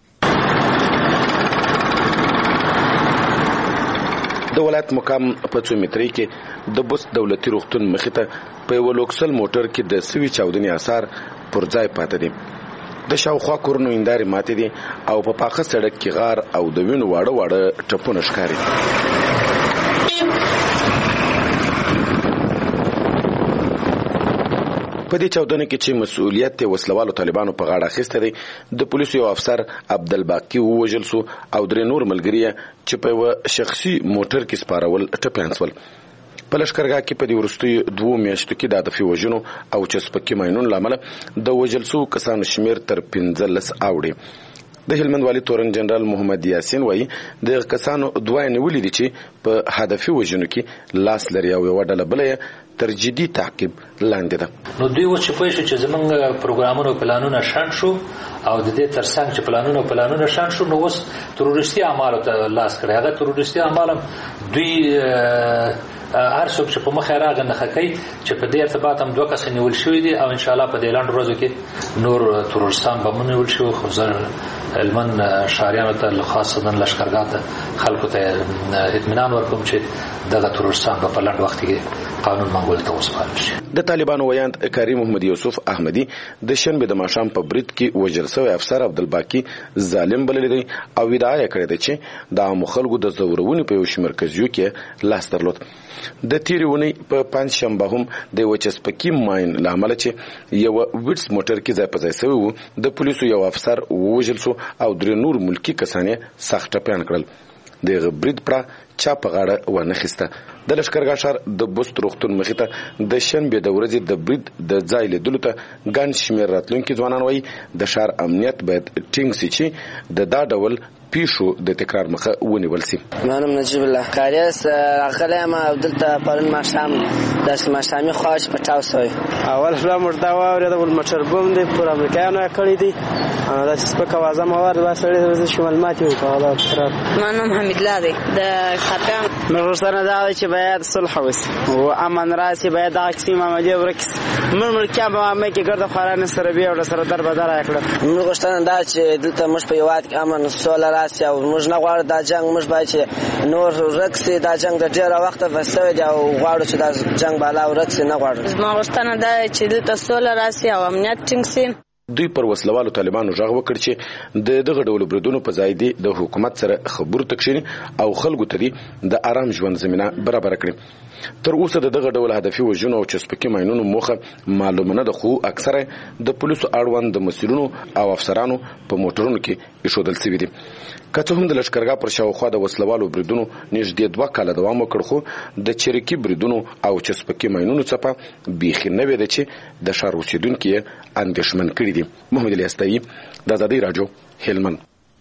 د ولایت مقام په 2 مترۍ کې د بوس دولتي روغتون مخې ته په یو لوکسل موټر کې د سوي چاودنې آثار پر ځای پاتې دي. د شاوخوا کورونو هندارې ماتې دي او په پاخه سړک کې غار او د وینو واړه واړه ټپونه ښکاري. په دې چاودنه کې چې مسؤلیت وسلوالو طالبانو په غاړه اخیسته دی د پولیسو یو افسر عبدالباقي ووژل سو او درې نور ملګري چې په یو شخصي موټر کې سپارول ټپیان سول. په لښکرګاه کې په دې وروستیو 2 میاشتو کې د هدفي وژنو او چسپکي ماینونو له امله د وژل سوو کسانو شمېر تر 15 اوړي. د هلمند والي تورن جنرال محمد یاسین وایي د کسانو دوه نیولې دي چې په هدفي وژنو کې لاس لري او یو ډله بل تر جدي تعقیب لاندې ده. نو دوی و چې پوه شو چې زمونږ پروګرامونو پلانونه شنډ شو او د دې ترڅنګ چې پلانونه شنډ شو نو اوس تروریستي اعمالو ته لاس کړی. هغه تروریستي اعمال دوی هر څوک چې په مخه راغی نه کوي چې په دې ارتباط هم 2 کس نیول شوي دي او ان شاء الله په دې لاندې ورځو کې نور تروریستان به نیول شي. خو زه هلمند شهریانو ته خاصه لښکرګاه ته خلکو ته اطمینان ورکوم چې دغه تروریستان په لاندې وخت کې قانون منګول ته وسپارل شي. د طالبانو ویاند کاری محمد یوسف احمدی د شنبه د ماښام په برید کې وژل شوی افسر عبدالباقي ظالم بللی دی او ادعا کړې ده چې د عامو خلکو د زورونې په یو شمېر مرکزیو کې لاس درلود. د تیرې ونې په پنځشنبه هم د یو چسپکي ماین له امله چې یو ویټس موټر کې ځای په ځای شوی و د پولیسو یو افسر ووژل سو او 3 نور ملکي کسان یې سخت ټپیان کړل. دغه برید پړه چا په غاړه ونه خسته. د لښکرګاه ښار د بست روغتون مخې ته د شنبې د ورځې د برید د ځای لیدلو ته ګڼ شمېر راتلونکي ځوانان وایي د ښار امنیت باید ټینګ سي چې د دا ډول پیښو د تکرار مخه ونیول سي. منم نجیب الله کاریاس راغلی یم او دلته پرون ماښام داسې ماښامي خواش پټاو سوی. اول خلا مرده واورېده ول موټر بم دی پر امریکایانو یې کړی دی داسې سپک اوازه مه واورېده بس سړی شمال ماتې وکړه. منم حمیدالله دی د خاتم موږ غوښتنه دا ده چې باید صلح وسي او امن راسي باید دغه کسې معاملې ورک سي. موږ ملکیان په معاملې کې ګرده خوارانې سره بیا ورله سره در بدره یې کړه. موږ غوښتنه دا چې دلته موږ په هېواد کې امن سوله راسي او موږ نه غواړو دا جنګ موږ باید چې نور ورک سي. دا جنګ د ډېره وخته بس شوی دی او غواړو چې دا جنګ بالا ورک سي. نه غواړو. زما غوښتنه دا ده چې دلته سوله راسي او امنیت ټینګ سي. دوی پر وسلوالو طالبانو غږ وکړ چې دغه ډول بریدونو په ځای دی د حکومت سره خبرو تکشینی او خلکو ته د آرام ژوند زمينه برابر کړي. تر اوسه دغه ډول هدفي وژنو او چسپکي ماینونو موخه معلومه نه ده خو اکثره د پولیسو اړوند د مسؤلینو او افسرانو په موټرونو کې ایښودل شوي دي. که څه هم د لښکرګاه پر شاوخوا د وسلوالو بریدونو نږدې 2 کاله دوام وکړ خو د چریکي بریدونو او چسپکي ماینونو څخه بیخي نوې ده چې د ښار اوسیدونکي اندېښمن کړي دي. محمد علي استایي د آزادۍ راډیو هلمند.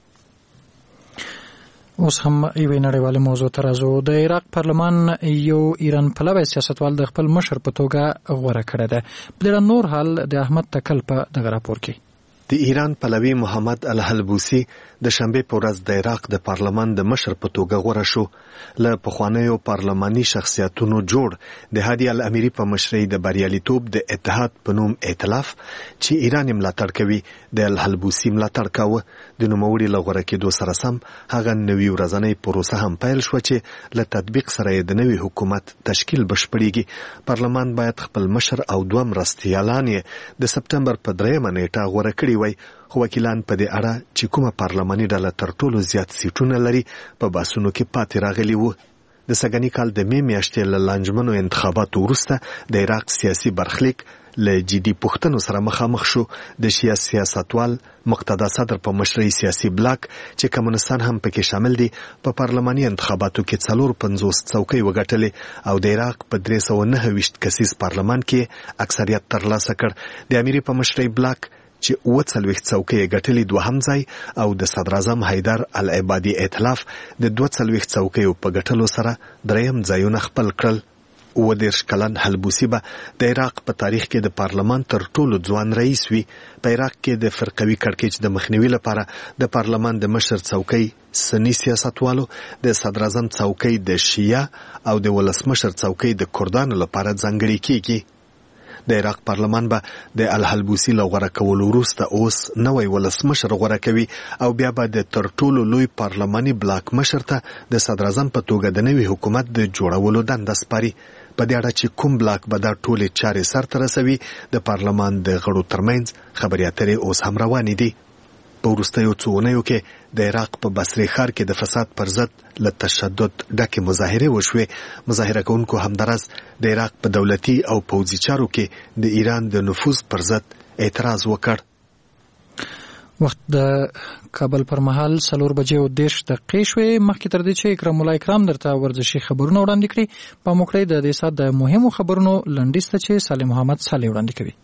اوس هم یوې نړیوالې موضوع ته راځو. د عراق پارلمان یو ایران پلوی سیاستوال د خپل مشر په توګه غوره کړی دی. بلې نور حال د احمد تکل په دغه راپور کې. د ایران پلوی محمد الحلبوسی د شنبه په ورځ د عراق د پارلمان د مشر په توګه غوره شو. له پخوانیو پارلماني شخصیتونو جوړ د هادي الاميري په مشرۍ د بریالیتوب د اتحاد په نوم ائتلاف چې ایران ملاتړ کوي د الحلبوسی ملاتړ کاوه. د نوموړي له غوره کېدو سره سم هغه نوي ورځنۍ پروسه هم پیل شو چې له تطبیق سره د نوي حکومت تشکیل بشپړیږي. پارلمان باید خپل مشر او 2 مرستیالان د سپتمبر په 3 نیټه غوره کړي وای. خو وکیلان په دې اړه چې کومه پارلماني ډله تر ټولو زیات سیټونه لري په باسونو کې پاتې راغلي وو. د سګنی کال د می میاشتې له لانجمنو انتخاباتو وروسته د عراق سیاسي برخلیک له جدي پوښتنو سره مخامخ شو. د شیعه سیاستوال مقتدا صدر په مشرۍ سیاسي بلاک چې کمونستان هم پکې شامل دي په پارلماني انتخاباتو کې 450 څوکۍ وګټلې او د عراق په 329 کسیز پارلمان کې اکثریت ترلاسه کړ. د اميري په مشرۍ بلاک چې 40 څوکۍ ګټلې 2 ځای او د صدر اعظم حیدر العبادي ائتلاف د 42 څوکۍ په ګټلو سره 3 ځایونه خپل کړل. 30 کلن حلبوسی به د عراق په تاریخ کې د پارلمان تر ټولو ځوان رئیس وي. په عراق کې د فرقوي کړکېچ د مخنیوي لپاره د پارلمان د مشر څوکۍ سنی سیاستوالو، د صدر اعظم څوکۍ د شیعه او د ولسمشر څوکۍ د کردانو لپاره ځانګړې کیږي. د عراق پارلمان به د الحلبوسی له غوره کولو وروسته اوس نوی ولسمشر غوره کوي او بیا به د تر ټولو لوی پارلماني بلاک مشر ته د صدر اعظم په توګه د نوي حکومت د جوړولو دنده سپاري. په دې اړه چې کوم بلاک به دا ټولې چارې سرته رسوي د پارلمان د غړو ترمنځ خبرې اترې اوس هم روانې دي. په وروستیو څو اونیو کې د عراق په بصرې ښار کې د فساد پر ضد له تشدد ډکې مظاهرې وشوې. مظاهره کوونکو همدارس د عراق په دولتي او پوځي چارو کې د ایران د نفوذ پر ضد اعتراض وکړ. وخت د کابل پر مهال 4:30 دقیقې شوې. مخکې تر دې چې اکرام الله اکرام درته ورزشي خبرونه وړاندې کړي، په موکړې د دې سات د مهمو خبرونو لنډیسته چې صالح محمد صالح وړاندې کوي.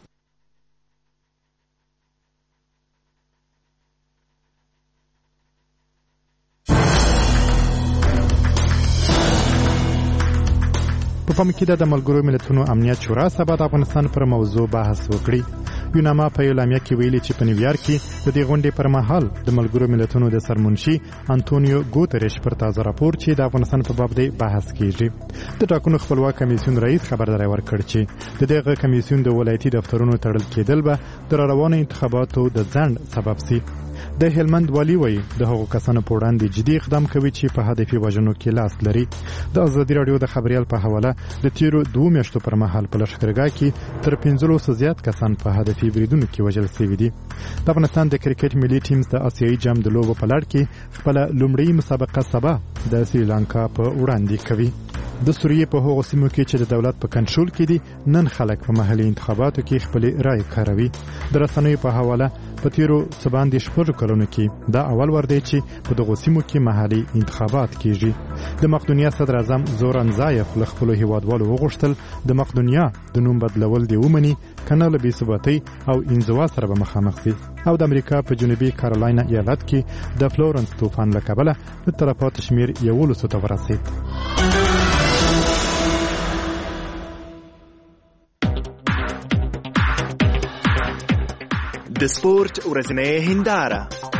په پام کې د ملګرو ملتونو امنیت شورا سبا د افغانستان پر موضوع بحث وکړي. یوناما په اعلامیه کې ویلي چې په نیویارک کې د دې غونډې پر مهال د ملګرو ملتونو د سرمنشي انټونیو ګوتریش پر تازه راپور چې د افغانستان په باب دی بحث کیږي. د ټاکنو خپلواک کمیسیون رئیس خبرداری ورکړ چې د دغه کمیسیون د ولایتي دفترونو تړل کېدل به د روانو انتخاباتو د ځنډ سبب شي. د هلمند والی وایي د هغو کسانو په وړاندې جدي اقدام کوي چې په هدفي وژنو کې لاس لري. د ازادي راډیو د خبريال په حواله د تیرو 2 میاشتو پر مهال په لښکرګاه کې تر 500 زیات کسان په هدفي بریدونو کې وژل شوي دي. د افغانستان د کرکټ ملي ټیم د آسیایي جام د لوبو په لړ کې خپل لومړی مسابقه سبا د سریلانکا په وړاندې کوي. د سوریې په هغو سیمو کې چې د دولت په کنټرول کې دي نن خلک په محلي انتخاباتو کې خپل رائے کاروي. د رسنیو په حواله په تیرو څه شپږ کلونو کې دا اول ور دی چې په دغو سیمو کې محلي انتخابات کیږي. د مقدونیا صدر اعظم زوران زایف له خپلو هیوادوالو وغوښتل د مقدونیا د نوم بدلول دی ومني کنه له بېثباتۍ او انزوا سره به مخامخ شي. او د امریکا په جنوبي کارولاینا ایالت کې د فلورنس طوفان له کبله د تلفاتو شمیر 11 ته ورسید. د سپورت ورځنۍ هنداره.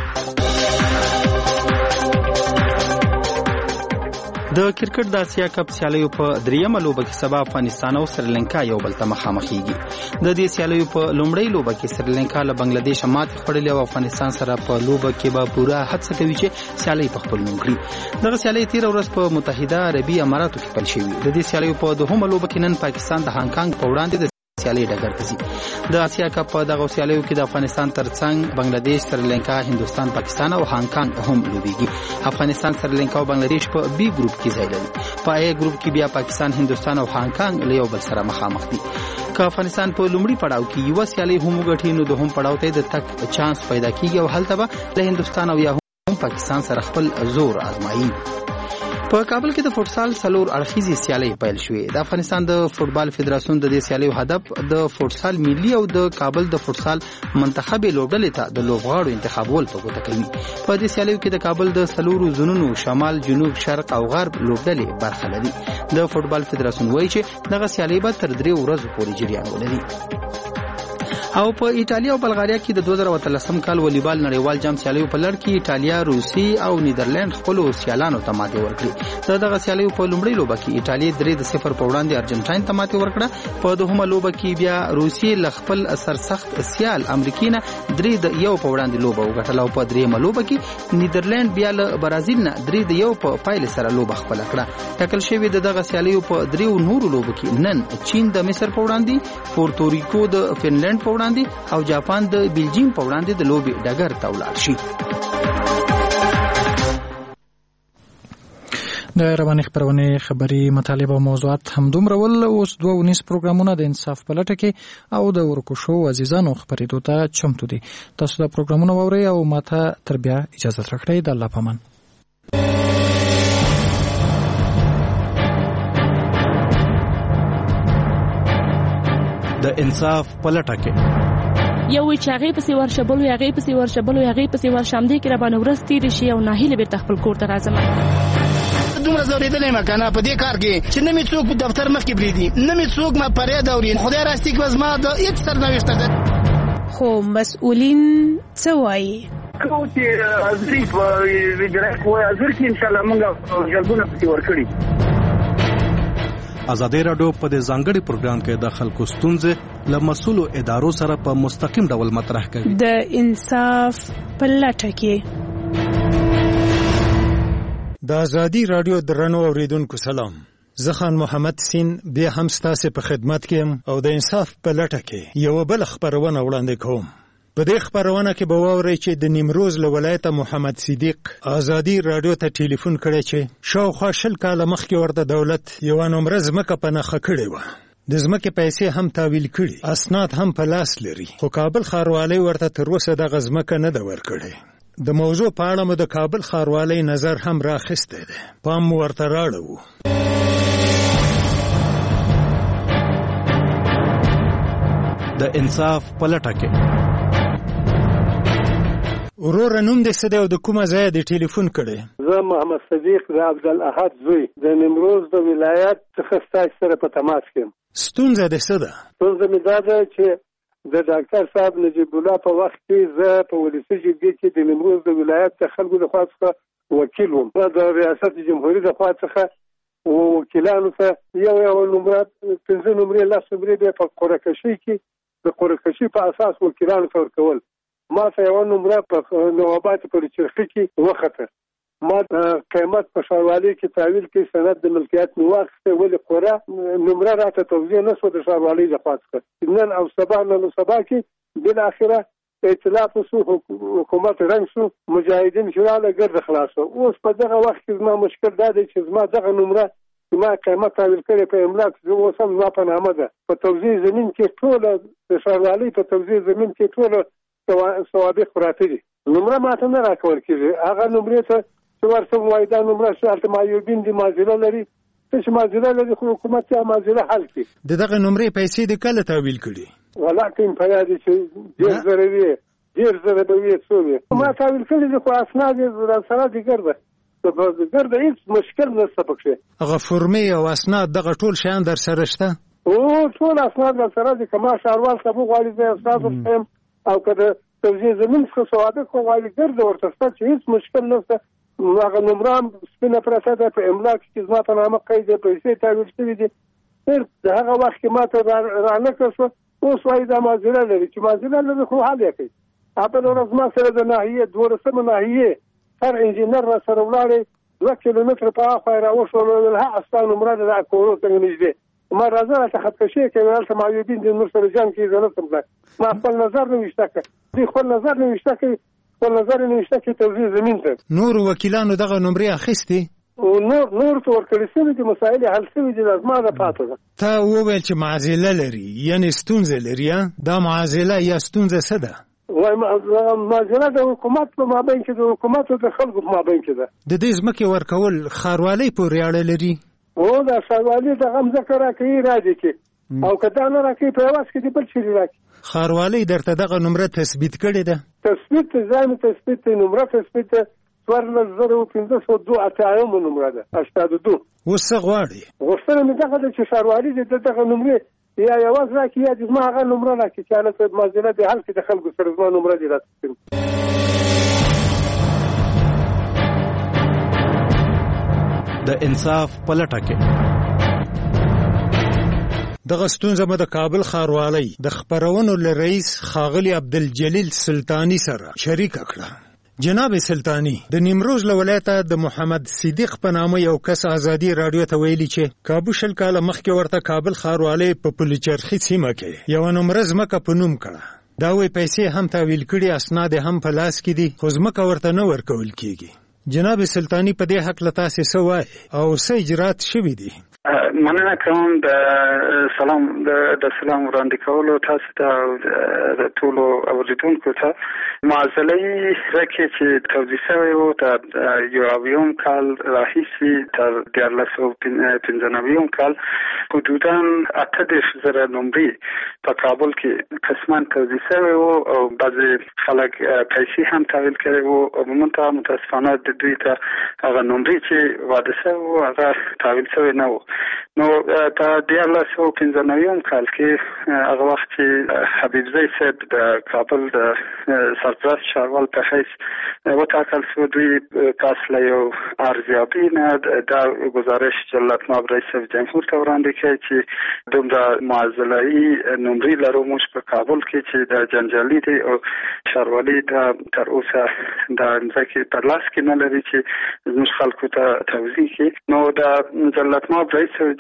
د کرکټ د اسیا کپ سیالیو په دریمه لوبه کې سبا افغانستان او سریلانکا یو بل ته مخامخېږي. د دې سیالیو په لومړۍ لوبه کې سریلانکا له بنگلاديش ماتې خوړلې او افغانستان سره په لوبه کې به پوره هڅه کوي چې سیالي په خپل نوم کړي. دغه سیالي تیر ورځ په متحده عربي اماراتو کې پیل شوې. د دې سیالیو په دوهمه لوبه کې نن پاکستان د هانګ کانګ په وړاندې سیالي ډګر ته ځي. د اسیا کپ په دغه سیالیو کې د افغانستان ترڅنګ بنگلاديش، سریلانکا، هندوستان، پاکستان او هانګ کانګ هم لوبېږي. افغانستان، سریلانکا او بنگلاديش په بي ګروپ کې ځای لري. په اے ګروپ کې بیا پاکستان، هندوستان او هانګ کانګ له یو بل سره مخامخ دي. که افغانستان په لومړي پړاو کې یو سیالي هم وګټي نو د هم پړاو ته د تک چانس پیدا کیږي او هلته به له هندوستان او یا هم پاکستان سره خپل زور آزمایي. په کابل کې د فوټسال 4 اړخیزې سیالۍ پیل شوې. د افغانستان د فوټبال فدراسیون د دې سیالیو هدف د فوټسال ملي او د کابل د فوټسال منتخب لوبډلې ته د لوبغاړو انتخابول په ګوته کوي. په دې سیالیو کې د کابل د 4 زونونو شمال، جنوب، شرق او غرب لوبډلې برخه لري. د فوټبال فدراسیون وایي چې دغه سیالۍ به تر 3 ورځې پورې جریان ولري. او په ایټالیا او بلغاریا کې د 2013 کال والیبال نړیوال جام سیالیو په لړ کې ایټالیا، روسي او نیدرلند خپل سیالانو ته ماتې ورکړه. دغه سیالیو په لومړۍ لوبه کې ایټالیا 3-0 په وړاندې ارجنټاین ته ماتې ورکړه. په دوهمه لوبه کې بیا روسي له خپل سرسخت سیال امریکا نه 3-1 په وړاندې لوبه وګټله. او په دریمه لوبه کې نیدرلند بیا له برازیل نه 3-1 په پایله سره لوبه خپل کړه. ټاکل شوی د دغه سیالیو په 3 نورو لوبو کې نن چین د مصر په وړاندې، پورتوریکو د فنلند په او جاپان د بلجیم په وړاندې د لوبې ډګر ته ولاړ شي. د رواني خبرونه خبري مطالب او موضوعات همدومره ول. اوس 2 پروګرامونه د انصاف په لټه کې او د ورکوشو عزیزانو خبرېدو ته چمتو دي. تاسو دا پروګرامونه وورئ او ماته تر بیا اجازه راکړئ. د الله پامان. د انصاف په لټه کې یو چاغې پسې ورشبلو یاغې پسې ورشبلو یاغې پسې ورشامدې کې را باندې ورځ تیرې شي او ناهیله بیرته خپل کور ته راځم. دومره زورېدلی یم که نه په دې کار کې چې نه مې څوک په دفتر مخکې پرېږدي، نه مې څوک ما فریاد اوري. خدای راستي که زما د هېڅ سرنوشت ده. خو مسؤلین څه وایي؟ کوم چې حاضري په وزارت وایي حاضر کړي انشاءالله موږ جلبونه پسې ورکړي. ازادي راډیو په دې ځانګړي پروګرام کې د خلکو ستونزې له مسؤلو ادارو سره په مستقیم ډول مطرح کوي. د انصاف په لټه کې د ازادي راډیو درنو اوریدونکو سلام. زه خان محمد سین بیا هم ستاسو په خدمت کې او د انصاف په لټه کې یو بل خبرونه وړاندې کوم. په دې خبرونه کې به واورئ چې د نیمروز له ولایته محمد صدیق ازادي رادیو ته ټلیفون کړی چې شاوخوا 20 کاله مخکې ورته دولت یوه نومره ځمکه په نښه کړې وه. د ځمکې پیسې هم تحویل کړي، اسناد هم په لاس لري، خو کابل ښاروالۍ ورته تر اوسه دغه ځمکه نه ده ورکړې. د موضوع په اړه مو د کابل ښاروالۍ نظر هم راخیستی دی، پام مو ورته راړو. د انصاف په لټه کې. وروره نوم دې څه دی او د کومه ځایه دې ټلیفون کړی؟ زه محمد صدیق د عبدالاحد زوی د نیمروز د ولایت څخه ستاسو سره په تماس کې یم. ستونزه دې څه ده؟ ستونزه مې دا ده چې د ډاکټر صاحب نجیب الله په وخت کې زه په ولسي جرګې کې د نیمروز د ولایت د خلکو د خوا څخه وکیل وم. د ریاست جمهوریت د خوا څخه وکیلانو ته یو نمره 15 نمرې 10 نمرې به په قرعه‌کشي کې د قرعه‌کشي په اساس وکیلانو ته ورکول. ما ته یو نمره په نوابات پر چرخي کې وخته. ما قیمت په ښاروالۍ کې تحویل کې سند د ملکیت مې واخیسته، ولې قرعه نمره راته توضیح نه شوه د ښاروالۍ لخوا څخه. نن او سبا کې بالاخره ائتلاف وشو، حکومت رنګ شو، مجاهدین شراله ګرد خلاص شو. اوس په دغه وخت کې زما مشکل دا دی چې زما دغه نمره ما قیمت تحویل کړی په املاک زه اوس هم زما په نامه ده. په توزیع زمین کې ټوله د ښاروالۍ په توزیع زمین کې ټوله سوابق پراته دي. نمره ماته نه راکول کېږي. هغه نمرې ته چې ورته وایي دا نمره چې هلته معیوبین دي معذره لري، څه چې معذره لري خو حکومت یې معذره حل کړي. د دغه نمرې پیسې دې کله تحویل کړي؟ والله کوم په یاد چې 10,000 وي، 10,000 به وي، څو وي. ما تحویل کړي دي خو اسناد یې راسره دي ګرده ګرده هیڅ مشکل نشته پکې. هغه فورمې او اسناد دغه ټول شیان در سره شته؟ ټول اسناد در سره دي. که ما ښاروال صاحب وغواړي زه اسناد ورکړم، او که د توزیع زمین څخه سوابق وغواړي ګرده ورته شته چې هیڅ مشکل نشته. هغه نمره هم سپینه پرته ده په املاک کې زما په نامه قید دی، پیسې تحویل شوي دي. د هغه وخت کې ما ته رانه کړ شوه، اوس وایي دا معذره لري. چې معذره لري خو حل یې کوي. بله ورځ ما سره د ناحیې 12مه ناحیې هر انجینر را سره ولاړی 2 کیلومتره په هاخوا یې راوښول، هغه ستا نمره ده د کورو څنګه نږدې. ما راځه هلته خطکشي کوي، هلته معیوبین دي، نور سره جنګ کېږي، زه نشم تللی. ما خپل نظر نه ویشته کړ، دوی خپل نظر نه ویشته کوي، خپل نظر یې نه ویشته کوي توزیع زمین ته. نور وکیلانو دغه نمرې اخیستې؟ نور ته ورکړل شوي دي، مسایل یې حل شوي دي، دا زما ده پاته ده. تا وویل چې معضله لري، یعنې ستونزه لري. دا معضله یا ستونزه څه ده؟ وای معضله د حکومت په مابین کې، د حکومت او د خلکو په مابین کې ده. د دې ځمکې ورکول ښاروالۍ پورې اړه لري؟ دا ښاروالۍ دغه ځمکه راکوي راځي کې، او که دا نه راکوي په عوض کې دې بل شي راکوي. ښاروالۍ درته دغه نمره تثبیت کړې ده؟ تثبیت ځای مې تثبیت دی، نمره تثبیت ده 14,582 نمره ده 82. اوس څه غواړي؟ غوښتنه مې دغه ده چې ښاروالۍ دې دغه نمرې یا یواز راکړي یا دې زما هغه نمره راکړي چې هلته معضله دې حل کړي، د خلکو سره زما نمره دې راته کړي. د انصاف په لټه کې. دغه ستونزه مې د کابل ښاروالۍ د خپرونو له رئیس ښاغلي عبدالجلیل سلطاني سره شریکه کړه. جناب سلطاني د نیمروز له ولایته د محمد صدیق په نامه یو کس ازادي رادیو ته ویلي چې کابو 20 کاله مخکې ورته کابل ښاروالۍ په پلچرخي سیمه کې یوه نمره ځمکه په نوم کړه. دا وایي پیسې هم تحویل کړي، اسناد هم په لاس کې دي، خو ځمکه ورته نه ورکول کېږي. جناب سلطاني په دې حق له تاسې څه وایي او څه اجرات شوي دي؟ مننه کوم د سلام وړاندې کولو تاسو ته د ټولو اوریدونکو ته. معضلې راکې چې توضیح شوی و تر 1 کال راهیسې تر 1995 کال حدوداً 38,000 نمرې په کابل کې قسمان توضیح شوی و او بعضې خلک پیسې هم تحویل کړي و. عموما متاسفانه د دوی ته هغه نمرې چې واده شوی و هغه تحویل شوی نه و. نو په 1995 کال کې هغه وخت چې حبیبزی صاحب د کابل د سرپرست ښاروال په حیث وټاکل شو، دوی تاسو له یو ارزیابي نه دا ګزارش جلالت مآب رئیس جمهور ته وړاندې کړی چې دومره معضله‌ای نمرې لرو موږ په کابل کې چې د جنجالي دي او ښاروالۍ تر اوسه د ځمکې په لاس کې نه لري چې زموږ خلکو ته توضیح کړي. نو د جلالت مآب رئیس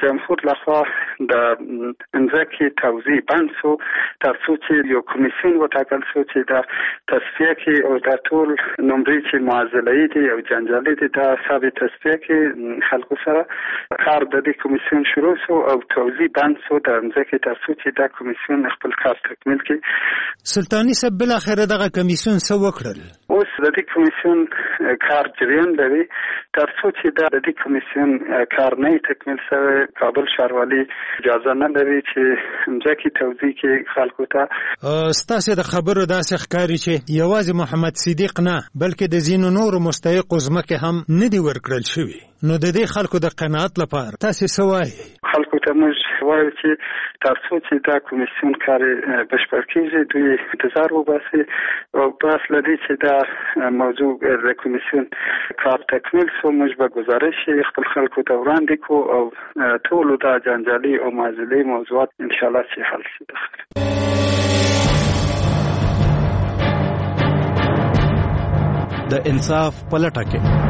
جمهور لخوا د ځمکې توزیع بند شو تر څو چې یو کمیسیون وټاکل شو چې د تصفیه کې او د ټول نمرې چې معضلې دي او جنجالي دي د ثابت تصفیه کې خلکو سره کار د دې کمیسیون شروع شو او توزیع بند شو د ځمکې تر څو چې د کمیسیون خپل کار تکمیل کړي. سلطاني صاحب بل اخر دغه کمیسیون څه وکړل؟ اوس د دې کمیسیون کار جریان لري تر څو چې د دې کمیسیون کار نه تکمیل شوی کابل ښاروالي اجازه نه لري چې ځمکې توزیع کې خلکو ته. ستاسو د خبرو داسې ښکاري چې یوازې محمد صدیق نه بلکې د ځینو نورو مستحقو ځمکې هم نه دي ورکړل شوي، نو د دې خلکو د قناعت لپاره تاسو څه وایي؟ خلکو ته موږ وایو چې تر څو چې دا کمیسیون کار بشپړ کیږي دوی انتظار وباسي او پس لدی چې دا موضوع د کمیسیون کار تکمیل شو موږ به گزارش خپل خلکو ته وړاندې کوو او ټول دا جنجالي او معضلې موضوعات ان شاء الله چې حل شي. د انصاف پلټه کې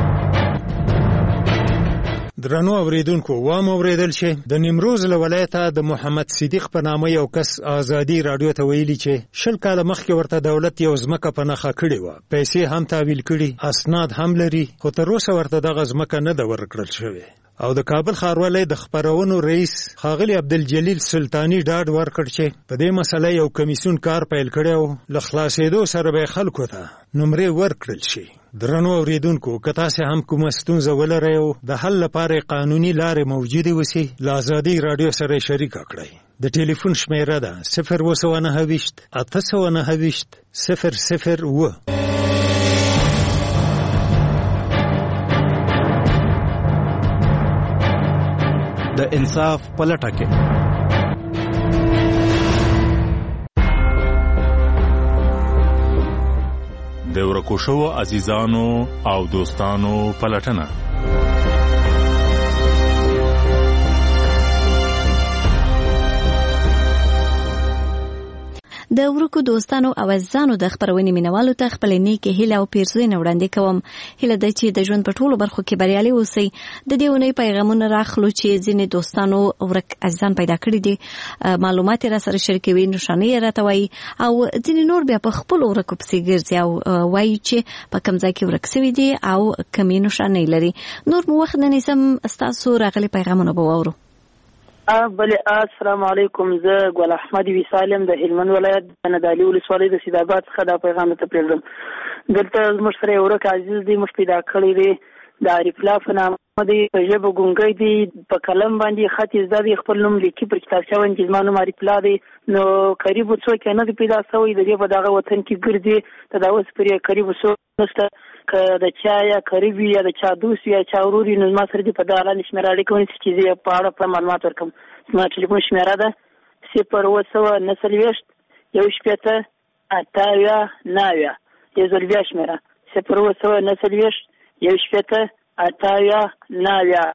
درنو اوریدونکو وام اوریدل چې د نیمروز له ولایته د محمد صدیق په نامه یو کس ازادي رادیو ته ویلي چې 10 کاله مخکې ورته دولت یو ځمکه په نخښه کړې وه، پیسې هم تحویل کړي، اسناد هم لري، خو تر اوسه ورته دغه ځمکه نه ده ورکړل شوې. او د کابل ښاروالۍ د خپرونو رئیس ښاغلي عبدالجلیل سلطاني ډاډ ورکړ چې په دې مسله یو کمیسیون کار پیل کړی او له خلاصېدو سره به خلکو ته نمرې ورکړل شي. درنو اوریدونکو که تاسې هم کومه ستونزه ولرئ او د حل لپاره قانوني لارې موجودې وسي له ازادي راډیو سره شریکه کړئ. د ټلیفون شمیره ده 029 829 001. د انصاف پلټه کې د ورکو شوو عزیزانو او دوستانو پلټنه. د ورکو دوستانو او عزیزانو د خبرونې مینوالو ته خپل نیکه هیله او پیرزوینه وړاندې کوم. هیله ده چې د ژوند په ټولو برخو کې بریالي اوسئ. د دې اونۍ پیغامونه راخلو چې ځینې دوستانو ورک عزیزان پیدا کړي دي، معلومات را سره شریکوي، نشانې راته وایي او ځینې نور بیا په خپل ورکو پسې ګرځي او وایي چې په کوم ځای کې ورک شوي دي او کومې نشانې لري. نور مو وخت نه نیسم، ستاسو راغلي پیغامونه به واورو. بله السلام علیکم، زه ګل احمد وسالم د هلمند ولایت بندالي ولسوالۍ د سیدآباد څخه دا پیغام ته پرېږدم. دلته زموږ سره یو ورک عزیز دی، موږ پیدا کړی دی، د عارف الله په نامه دی، په ژبه ګونګی دی، په قلم باندې خط یې زده دی، خپل نوم لیکي پر کتابچه باندې، زما نوم عارف الله دی. نو قریبو څوک یې نه دی پیدا شوی، د دې په دغه وطن کې ګرځي، د دا اوس پرې قریبو څوک نشته، که د چا یا قریب وي یا د چا دوست یا چا ورور وي، نو زما سره دې په دغه لاندې شمېره اړیکه ونیسي چې زه یې په اړه معلومات ورکړم. زما ټلیفون شمېره ده 029 1 8 9 یو ځل بیا شمېره 029 1 8 9.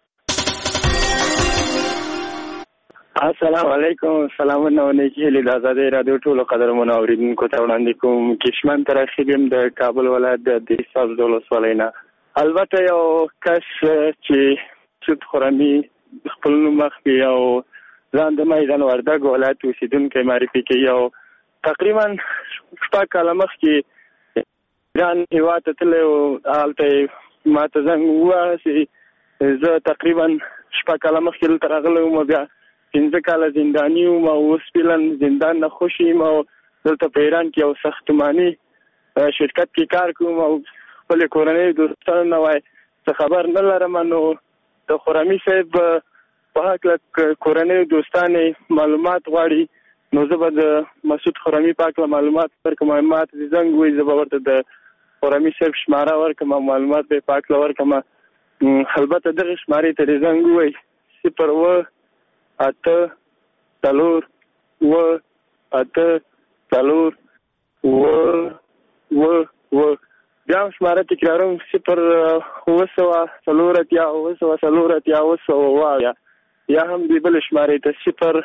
السلام علیکم، سلامونه او نیکې هیلې د ازادۍ راډیو ټولو قدرمنو اورېدونکو ته وړاندې کوم. کشمن ترخیب یم د کابل ولایت د دیساز د ولسوالۍ نه. البته یو کس چې سود خرمي خپل نوم مخفي او ځان د میدان وردګ ولایت اوسېدونکی معرفي کوي او تقریبا 6 کاله مخکې ایران هېواد ته تللی و. هلته ما ته زنګ ووهه چې زه تقریبا 6 کاله مخکې دلته راغلی وم، بیا 15 کاله زنداني وم او اوس فعلا زندان نه خوښ یم او دلته په ایران کې یو ساختماني شرکت کې کار کوم او خپلې کورنۍ دوستانو نه وای څه خبر نه لرم. نو د خرمي صاحب په هکله کورنۍ دوستانې معلومات غواړي، نو زه به د مسعود خرمي په هکله معلومات ورکړم. ما ته دې زنګ ووایي، زه به ورته د خرمي صاحب شماره ورکړم او معلومات به یې په هکله ورکړم. البته دغې شمارې ته دې زنګ ووایي 0 8 4 8 4 بیا هم شماره تکراروم 0 9 4 یا هم دې بلې شمارې ته 0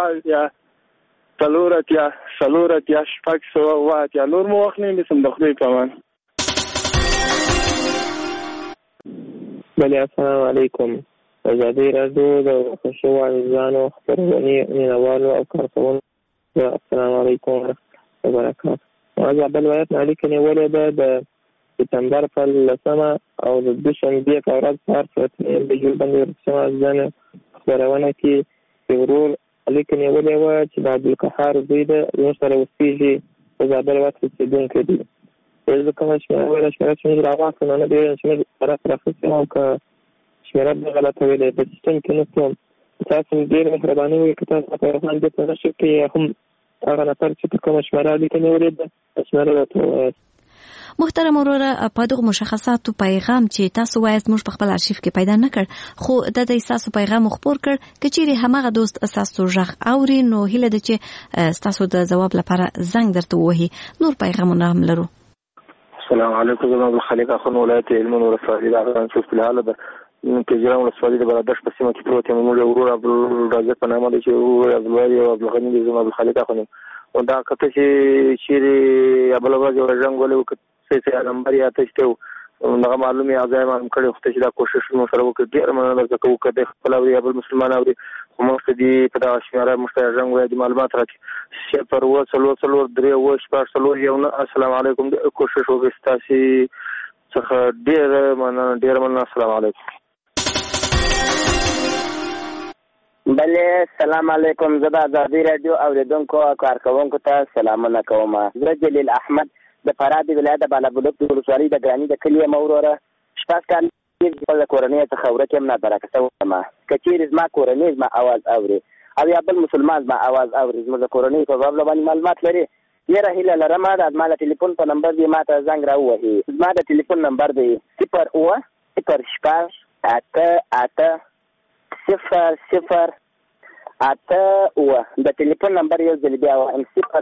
4 نور مو وخت نه نیسم، د خدای په امان. بله السلام علیکم، ازادي راډیو د خوشو عزیزانو خبرونې مینوالو او کارکوونکو السلام علیکم ورحمۃ اللہ وبرکاتہ. زابل ولایت اړیکه نیولې ده د سپتمبر په 10 او د دوشنبه په ورځ سهار په دیوبند ورسمه ځنه خبرونه کې ورور اړیکه نیولې و چې د عبدالقهار دوی د نو سره وسیږي په زابل ولایت کې دونکو دي. زه کوم چې راغله نه دی چې طرف راخصه او که شمیره به غلطه ویلې په سیستم کې نه کوم تاسو ډېر مهرباني وکړئ که تاسو په پیغام دې په نشر کې هم هغه نفر چې په کومه شمیره اړیکه نیولې ده شمیره راته. محترم وروره په دغه مشخصاتو پیغام چې تاسو وایاست موږ په خپل ارشیف کې پیدا نه کړ خو د دې تاسو پیغام خبر کړ کچېری همغه دوست تاسو ژغ اوري نو هله د چې تاسو د جواب لپاره زنګ درته وهي نور پیغامونه هم لرو. السلام علیکم جناب الخلیق اخون ولایت علمون ورسالي دا څه په حاله ده کې جرام ورسالي د بلدش په سیمه کې پروت یم موږ ورور عبدالرزاق په نامه دی چې ورور عبدالوالي او عبدالغنی د جناب الخلیق اخون او دا کته چې شری ابلغاز او رنګ ولې سه نمبر یا تاسو نو معلومه اعظم هم کړي خو چې دا کوشش مو سره وکړي ډیر مننه درته کوم د خپل او ابل مسلمان او موږ دې په دا شمیره مشترک رنګ معلومات راکړي صفر و څلور درې و شپږ څلور یو السلام علیکم کوشش وکړئ تاسو څخه ډیر مننه السلام علیکم. بله سلام علیکم زه د ازادي رادیو اوریدونکو او کارکوونکو ته سلامونه کوم. زه جلیل احمد د فراد ولایت د بالابلوک د ولسوالۍ د ګرانی د کلیه موروره شپږ کال د کورنۍ څخه ورکه نه درکته ما کچیر زما کورنۍ زما आवाज اوري او یا بل مسلمان زما आवाज اوري زما د کورنۍ په باب باندې معلومات لري یره هله لرم د ما د ټلیفون په نمبر دی ماته زنګ راوهي زما د ټلیفون نمبر دی 0 د ټلیفون نمبر یو ځل بیا وایم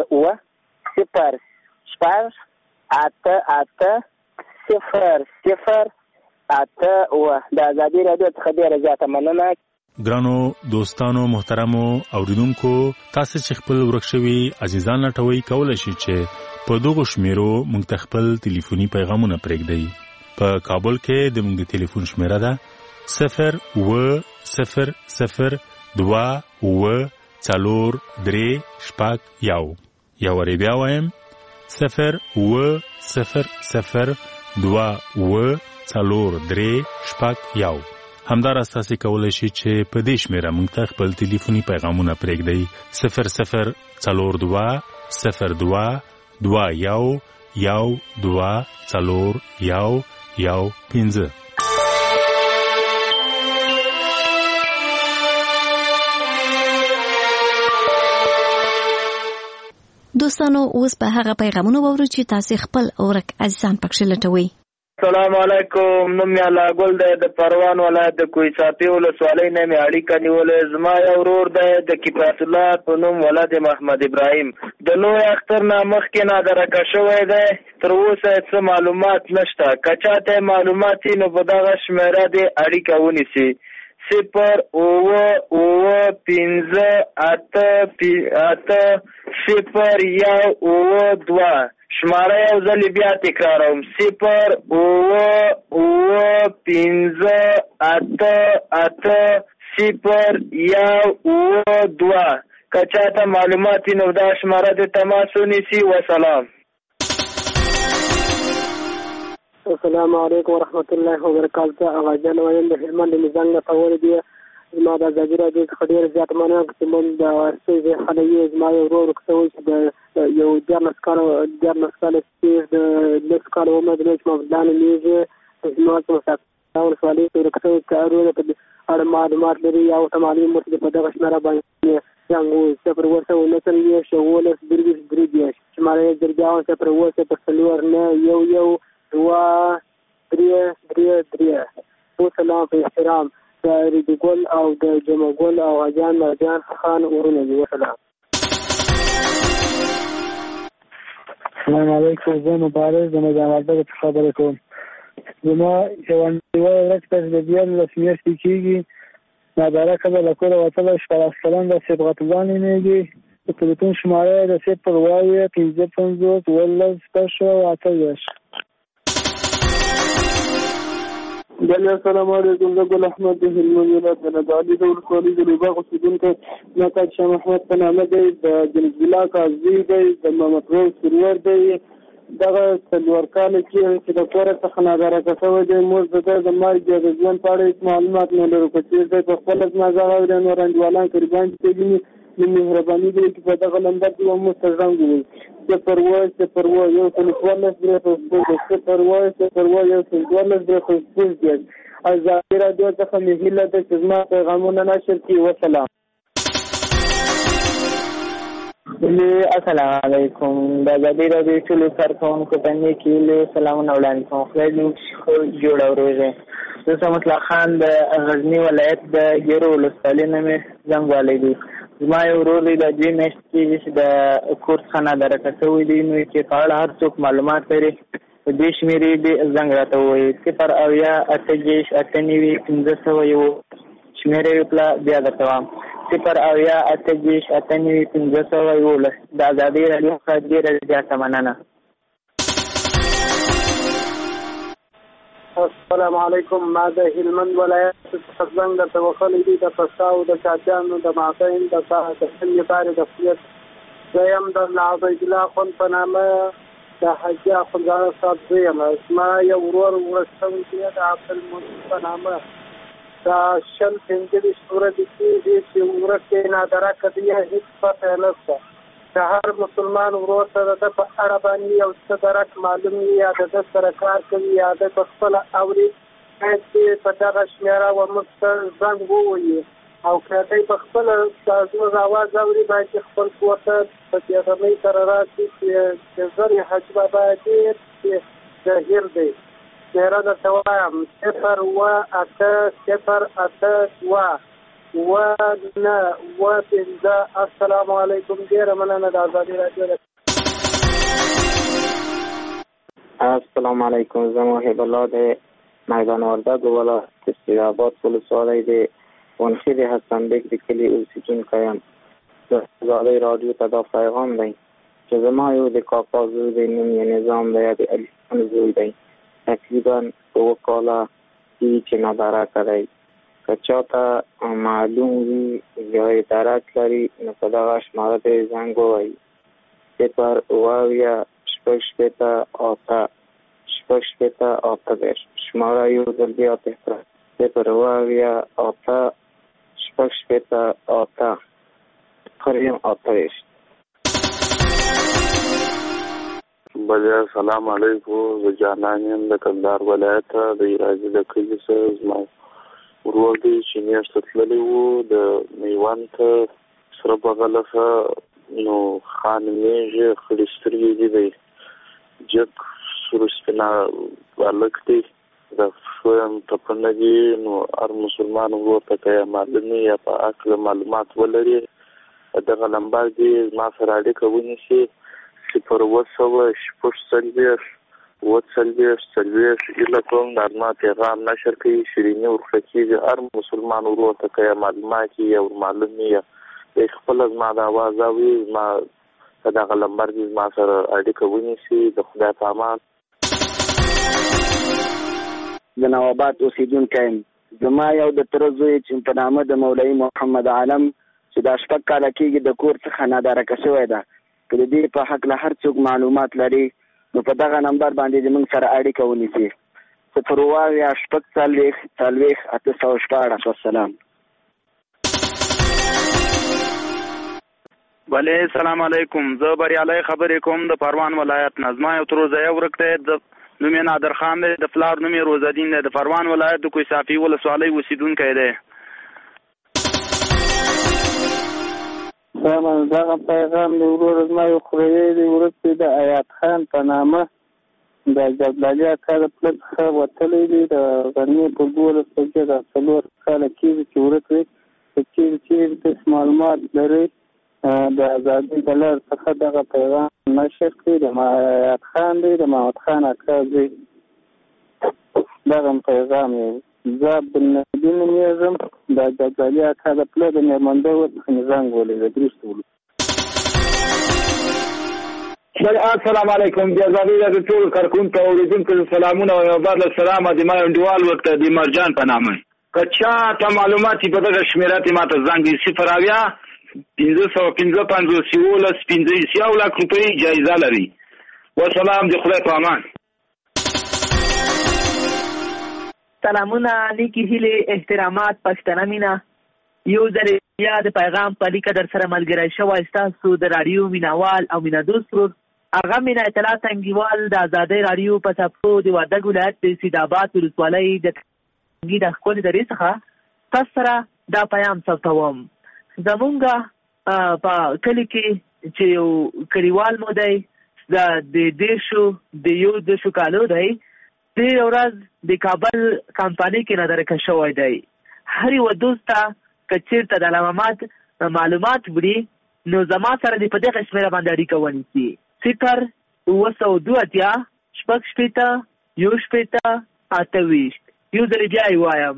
0 د ازادي رادیو څخه ډیره زیاته مننه. ګرانو دوستانو محترمو اوریدونکو تاسو چې خپل ورکشوي عزیزان لټوي کولای شئ چې په دغه شمیرو موږ خپل ټلیفوني پیغامونه پرېږدئ. په کابل کې د موږ ټلیفون شمیره ده 0 یا وری بیا وایم 0 همدارس تاسو کولای شئ چې په دې شمیره موږ ته خپل ټلیفوني پیغامونه پرېږدئ 0022122 دوستانو اوس په هغه پیغامونه وورو چې تاسو خپل اورک عزیزان پکښ لټوي. السلام علیکم نوم یې الله ګل د پروان ولایت د کوی صافي ولسوالۍ نه مې اړیکه نیولې زما یو ورور د کفایت الله په نوم ولاد محمد ابراهیم د لوی اختر نه مخکې نه درکه شوی دی تر اوسه څه معلومات نشته که چاته معلومات نو په دغه شمیره دی اړیکه ونیسي 0 شماره یو ځل بیا تکراروم 0 که چاته معلومات نو دا شماره د تماس ونیسي وسلام. السلام علیکم ورحمۃ اللہ وبرکاتہ. اغاجان وایم د هلمند میزان نه پور دی زما د ازادي رادیو څخه ډیر زیات مننه چې مونږ د ورسې خلایي زما یو ورور کوي چې د یو دیارلس کال چې د لس کال عمر د مبدان میږي زما څخه تاسو سوالي ورکوي کارونه په اړه معلومات لري او تمامي مرتبه په دغه شماره باندې څنګه صفر ورته ونتل یې شغله درګي درګي شماره درګاو صفر ورته په سلور نه یو 2-3 سلام په احترام د ریډي ګل او د جمع ګل او اجان مرجان خان ورونه دی وسلام. السلام علیکم زه مبارز د مجاهده خبرې کوم. زما یو انډیوال ورته د بیان رسمیت کیږي نادره کله له کوله وتل شپږ کلن د صبغت الله نیږي په تلیفون شماره د 0 15 ولز پښه واته بله السلام علیکم. زه ګل احمد د هلمند ولایت نادعلي د ولسوالۍ د لوباغ اوسېدونکی نقاد شاه محمد په نامه دی. د جنوب الله قاضي دی، د محمد روز سرور دی. دغه څلور کاله کې چې د کوره څخه نادرکه شوی دی، موږ د مرګ د ژوند په اړه هېڅ معلومات نه لرو. که چېرې دی په خپله زما غږ اوري نو رنجوالان قربان چې ویني د مهرباني دی چې په دغه نمبر کې به موږ ته زنګ ووایي 0 یو سل 14 0 یو سل 12 ازادي راډیو څخه مې هیله ده چې زما پیغامونه نشر کړي. وسلام. السلام علیکم. د ازادي راډیو ټولو کارکوونکو ته نیک هیلې سلامونه وړاندې کوم. خدای دې جوړ او روزه. زه سمت الله خان د غزني ولایت د ګیرو ولسوالۍ نه مې زنګ والی دی. زما یو ورور دی د 2 میاشتې کېږي چې د کور څخه نادرکه شوی دی، نو چې په اړه هر څوک معلومات لري په دې شمېرې دې زنګ راته ووایي 0 8 8 501 شمېرې یې پله بیا درته وایم 0 8 8 511 د ازادۍ راډیو څخه ډېره زیاته مننه. السلام علیکم. ما د هلمند ولایت څخه زنګ درته وهلی دی د پساو د چاچیانو د مابین د څنګ لپاره د فیت. زه یم د عبید الله اخوند په نامه د حاجي اخندزاده صاحب زوی یم. زما یو ورور ورک شوی دی د عبدالمجید په نامه د 25 ورځې کېږي چې ورک یې نادرکه دی، هېڅ پته یې نشته. د هر مسلمان ورور سره د په اړه باندې یو څه درک معلوم وي یا د ده سره کار کوي یا د په خپله اوري، باید چې په دغه شمېره وموږ ته زنګ ووایي. او که دی په خپله زموږ اواز اوري باید چې خپل کور ته په بېغمۍ سره راشي چې زر یې حاجي بابا ډېر جاهل دی. شمېره درته وایم 0 8 0 8 السلام علیکم. ډېره مننه د ازادي راډیو. السلام علیکم. زه محب الله د میدان وردګو ولایت استراباد ولسوالۍ د ونخې د حسن بیک د کلي اوسېدونکی یم. د ازادي راډیو ته دا پیغام دی چې زما یو د کاکا زوی دی، نوم یې نظام دی، د علي خان زوی دی. تقریبا 2 کاله کېږي چې نادرکه دی. که چاته معلوم وي یا یې درک لري نو په دغه شماره ته یې زنګ ووایي 0 8 شماره یو ځل بیا تکرار 0 8 بله السلام علیکم. زه جانان یم د کندهار ولایت د ایرازي د کلي څخه. زما ورور دی چې میاشته تللی و د میوند سره بغله ښه نو خان میږي خړې سترګې دي دی جک سور سپینه هلک دی د شویم ټپنه دي. نو هر مسلمان ورور ته که یا معلومي یا په عقل معلومات ولري دغه نمبر دی زما سره اړیکه ونیسي 0 ایله کوم د ما پیغام نشر کوي شیریني ورکړه کېږي هر مسلمان ورور ته که یا معلومات یا معلوم یا خپله زما د اواز اوري زما دغه نمبر دې زما سره اړیکه ونیسي. د خدای په امان. د نواباد اوسېدونکی یم. زما یو د تره زوی چې په نامه د مولوي محمد عالم چې دا 6 کاله کېږي د کور څخه نادرکه شوی ده. که د دې په هکله هر څوک معلومات لري نو په دغه نمبر باندې زموږ سره اړیکه ونیسي 0 والسلام. بله السلام علیکم. زه بریالی خبرې کوم د پروان ولایت نه. زما یو تر روزه ورک دی، نوم یې نادر خان دی، د پلار نوم یې روزالدین دی، د پروان ولایت د کوهصافي ولسوالۍ اوسېدونکی دی. دغه پیغام د ورور زما یو خوریی دی ورک دی د ایات خان په نامه د جبلالي اکا د پله څخه وتلی دی د غرمې په 12 بجې د 4 کاله کېږي چې ورک دی. که چېرې داسې معلومات لرئ د ازادۍ د لارې څخه دغه پیغام نشر کړي. د ایات خان دی، د محمد خان اکا زوی. دغه پیغام یې زه عبدالنبي نومېږم د جبلالي اکا د پله د مېرمنده څخه مې زنګ ولیده درېشت ولو. السلام علیکم د ازادي راډیو ټول کارکونکو او اوریدونکو سلامونه او بعد السلام د ما انډیوال وخت د مرجان په نامه کچا ته معلومات په دغه شمیرات ماته زنګ 0.555 لک روپۍ جایزه لري والسلام د خدای په امان. سلامونه نیکی هیله احترامات پښتنه مینا یو ځل بیا د پیغام په لیکه در سره ملګری شوی ستاسو د رادیو مینوال او مینا دوست ورور هغه مینا اطلاع تنګیوال د آزادۍ رادیو په صفحو د وردګ ولایت د سیدآباد ولسوالۍ د تنګي د ښکلې درې څخه تاسو سره دا پیغام ثبتوم. زمونږ په کلي کې چې یو کلیوال مو دی د یو دېرشو کالو دی تېره ورځ د کابل کمپنۍ کې نظرکه شوی دی. هر یوه دوست ته که چېرته د معلومات وړي نو زما سره دې په دغه شمېره باندې اړیکه ونیسي 0-902 شپږ شپېته یو شپېته اته ویشت. یو ځل بیا یې وایم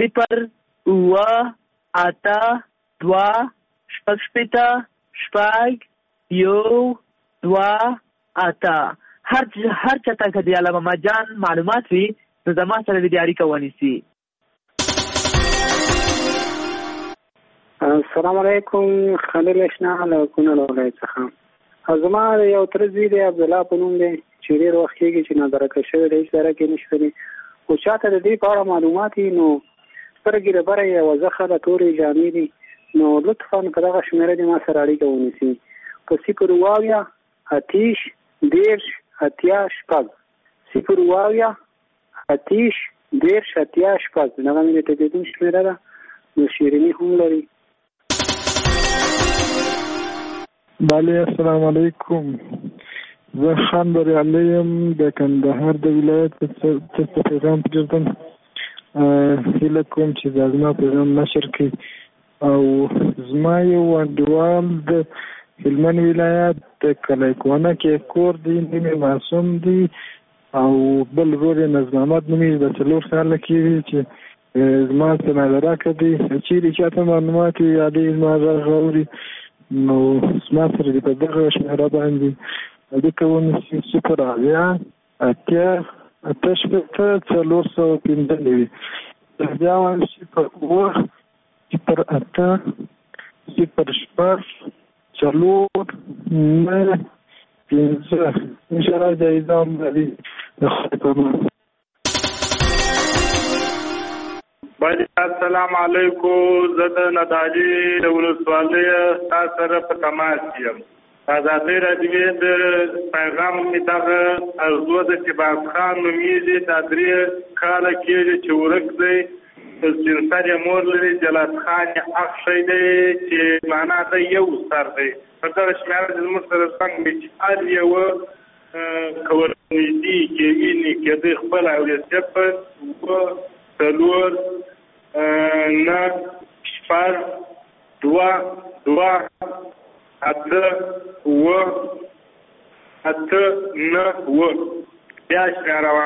0-9-2 شپږ شپېته شپږ یو دوه اته. هر چاته که د علامه مجان معلومات وي نو زما سره دې اړیکه ونیسي. السلام علیکم خلیل اشنا له کونړ ولایت څخه. زما یو تر زوی دی عبدالله په نوم دی چې ډېر وخت کېږي چې نظرکه شوی دی هېڅ اداره کې نشته دی خو چاته د دې په اړه معلومات وي نو سترګې د بره یې وضخه د تورې جامې دي نو لطفا په دغه شمېره دې ما سره اړیکه ونیسي په 0-10-30-10-80 دغه مې د تلویزیون شمېره ده نو شیریني هم لري. بله السلام علیکم زه خان بریالی یم د کندهار د ولایت څخه پیغام پرېږدم هیله کوم چې دا زما پیغام نشر کړي او زما یو انډیوال د هلمند ولایت د کلیکونه کې کور دی نوم معصوم دی او بل ورور یې نظم احمد نومېږي د 4 کاله کې چې زما څه نظره کوي چیرې چاته معلومات وي یا دې زما غږ اوري نو زما سره دې په دغه شمېره باندې اړیکه ونیسي 0-8-415 بیا وایم 0-8-0-4-5 انشاءالله جایزه هم لري د خدای په امان. السلام علیکم زه د ندالي د ولسوالۍ تاسو سره په تماس یم. ازادۍ راډیو د پیغام مې دغه ارزو ده چې باز خان نومیږي دا 3 کاله کېږي چې ورک دی سر یې مور لري جلات خان یې اخ شی دی چې معنا ده یو سر دی په دغه شمېره زموږ سره څنګ دی چې هر یوه کورنیدي کېږي کېدی خپل اولسیت په 4-2-8-9 بیا شمېروم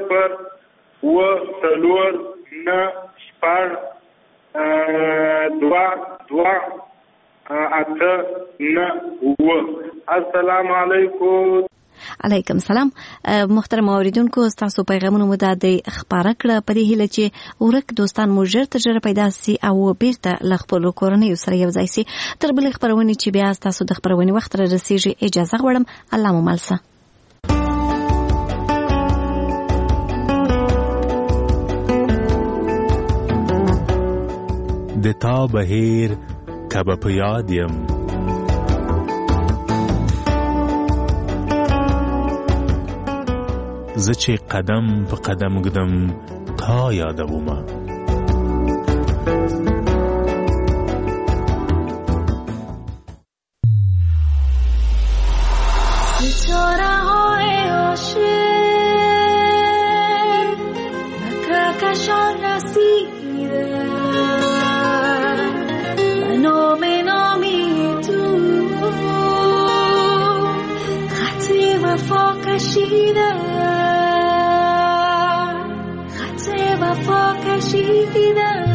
0-2-8-9 السلام علیکم. علیکم سلام. محترم اوریدونکو تاسو پیغامونه مو د خبره کړه په دې هیله چې ورک دوستان مو ژر تر ژره پیدا سي او بیرته له خپلو کورنیو سره یو ځای سي. تر بلې خبرونې چې بیا تاسو د خبرونې وخت را رسیږي اجازه غواړم الله مو مل شه. د تا بهیر کبه په یاد یم زه چې قدم په قدم ږدم تا یادومه خط وفا کشیدم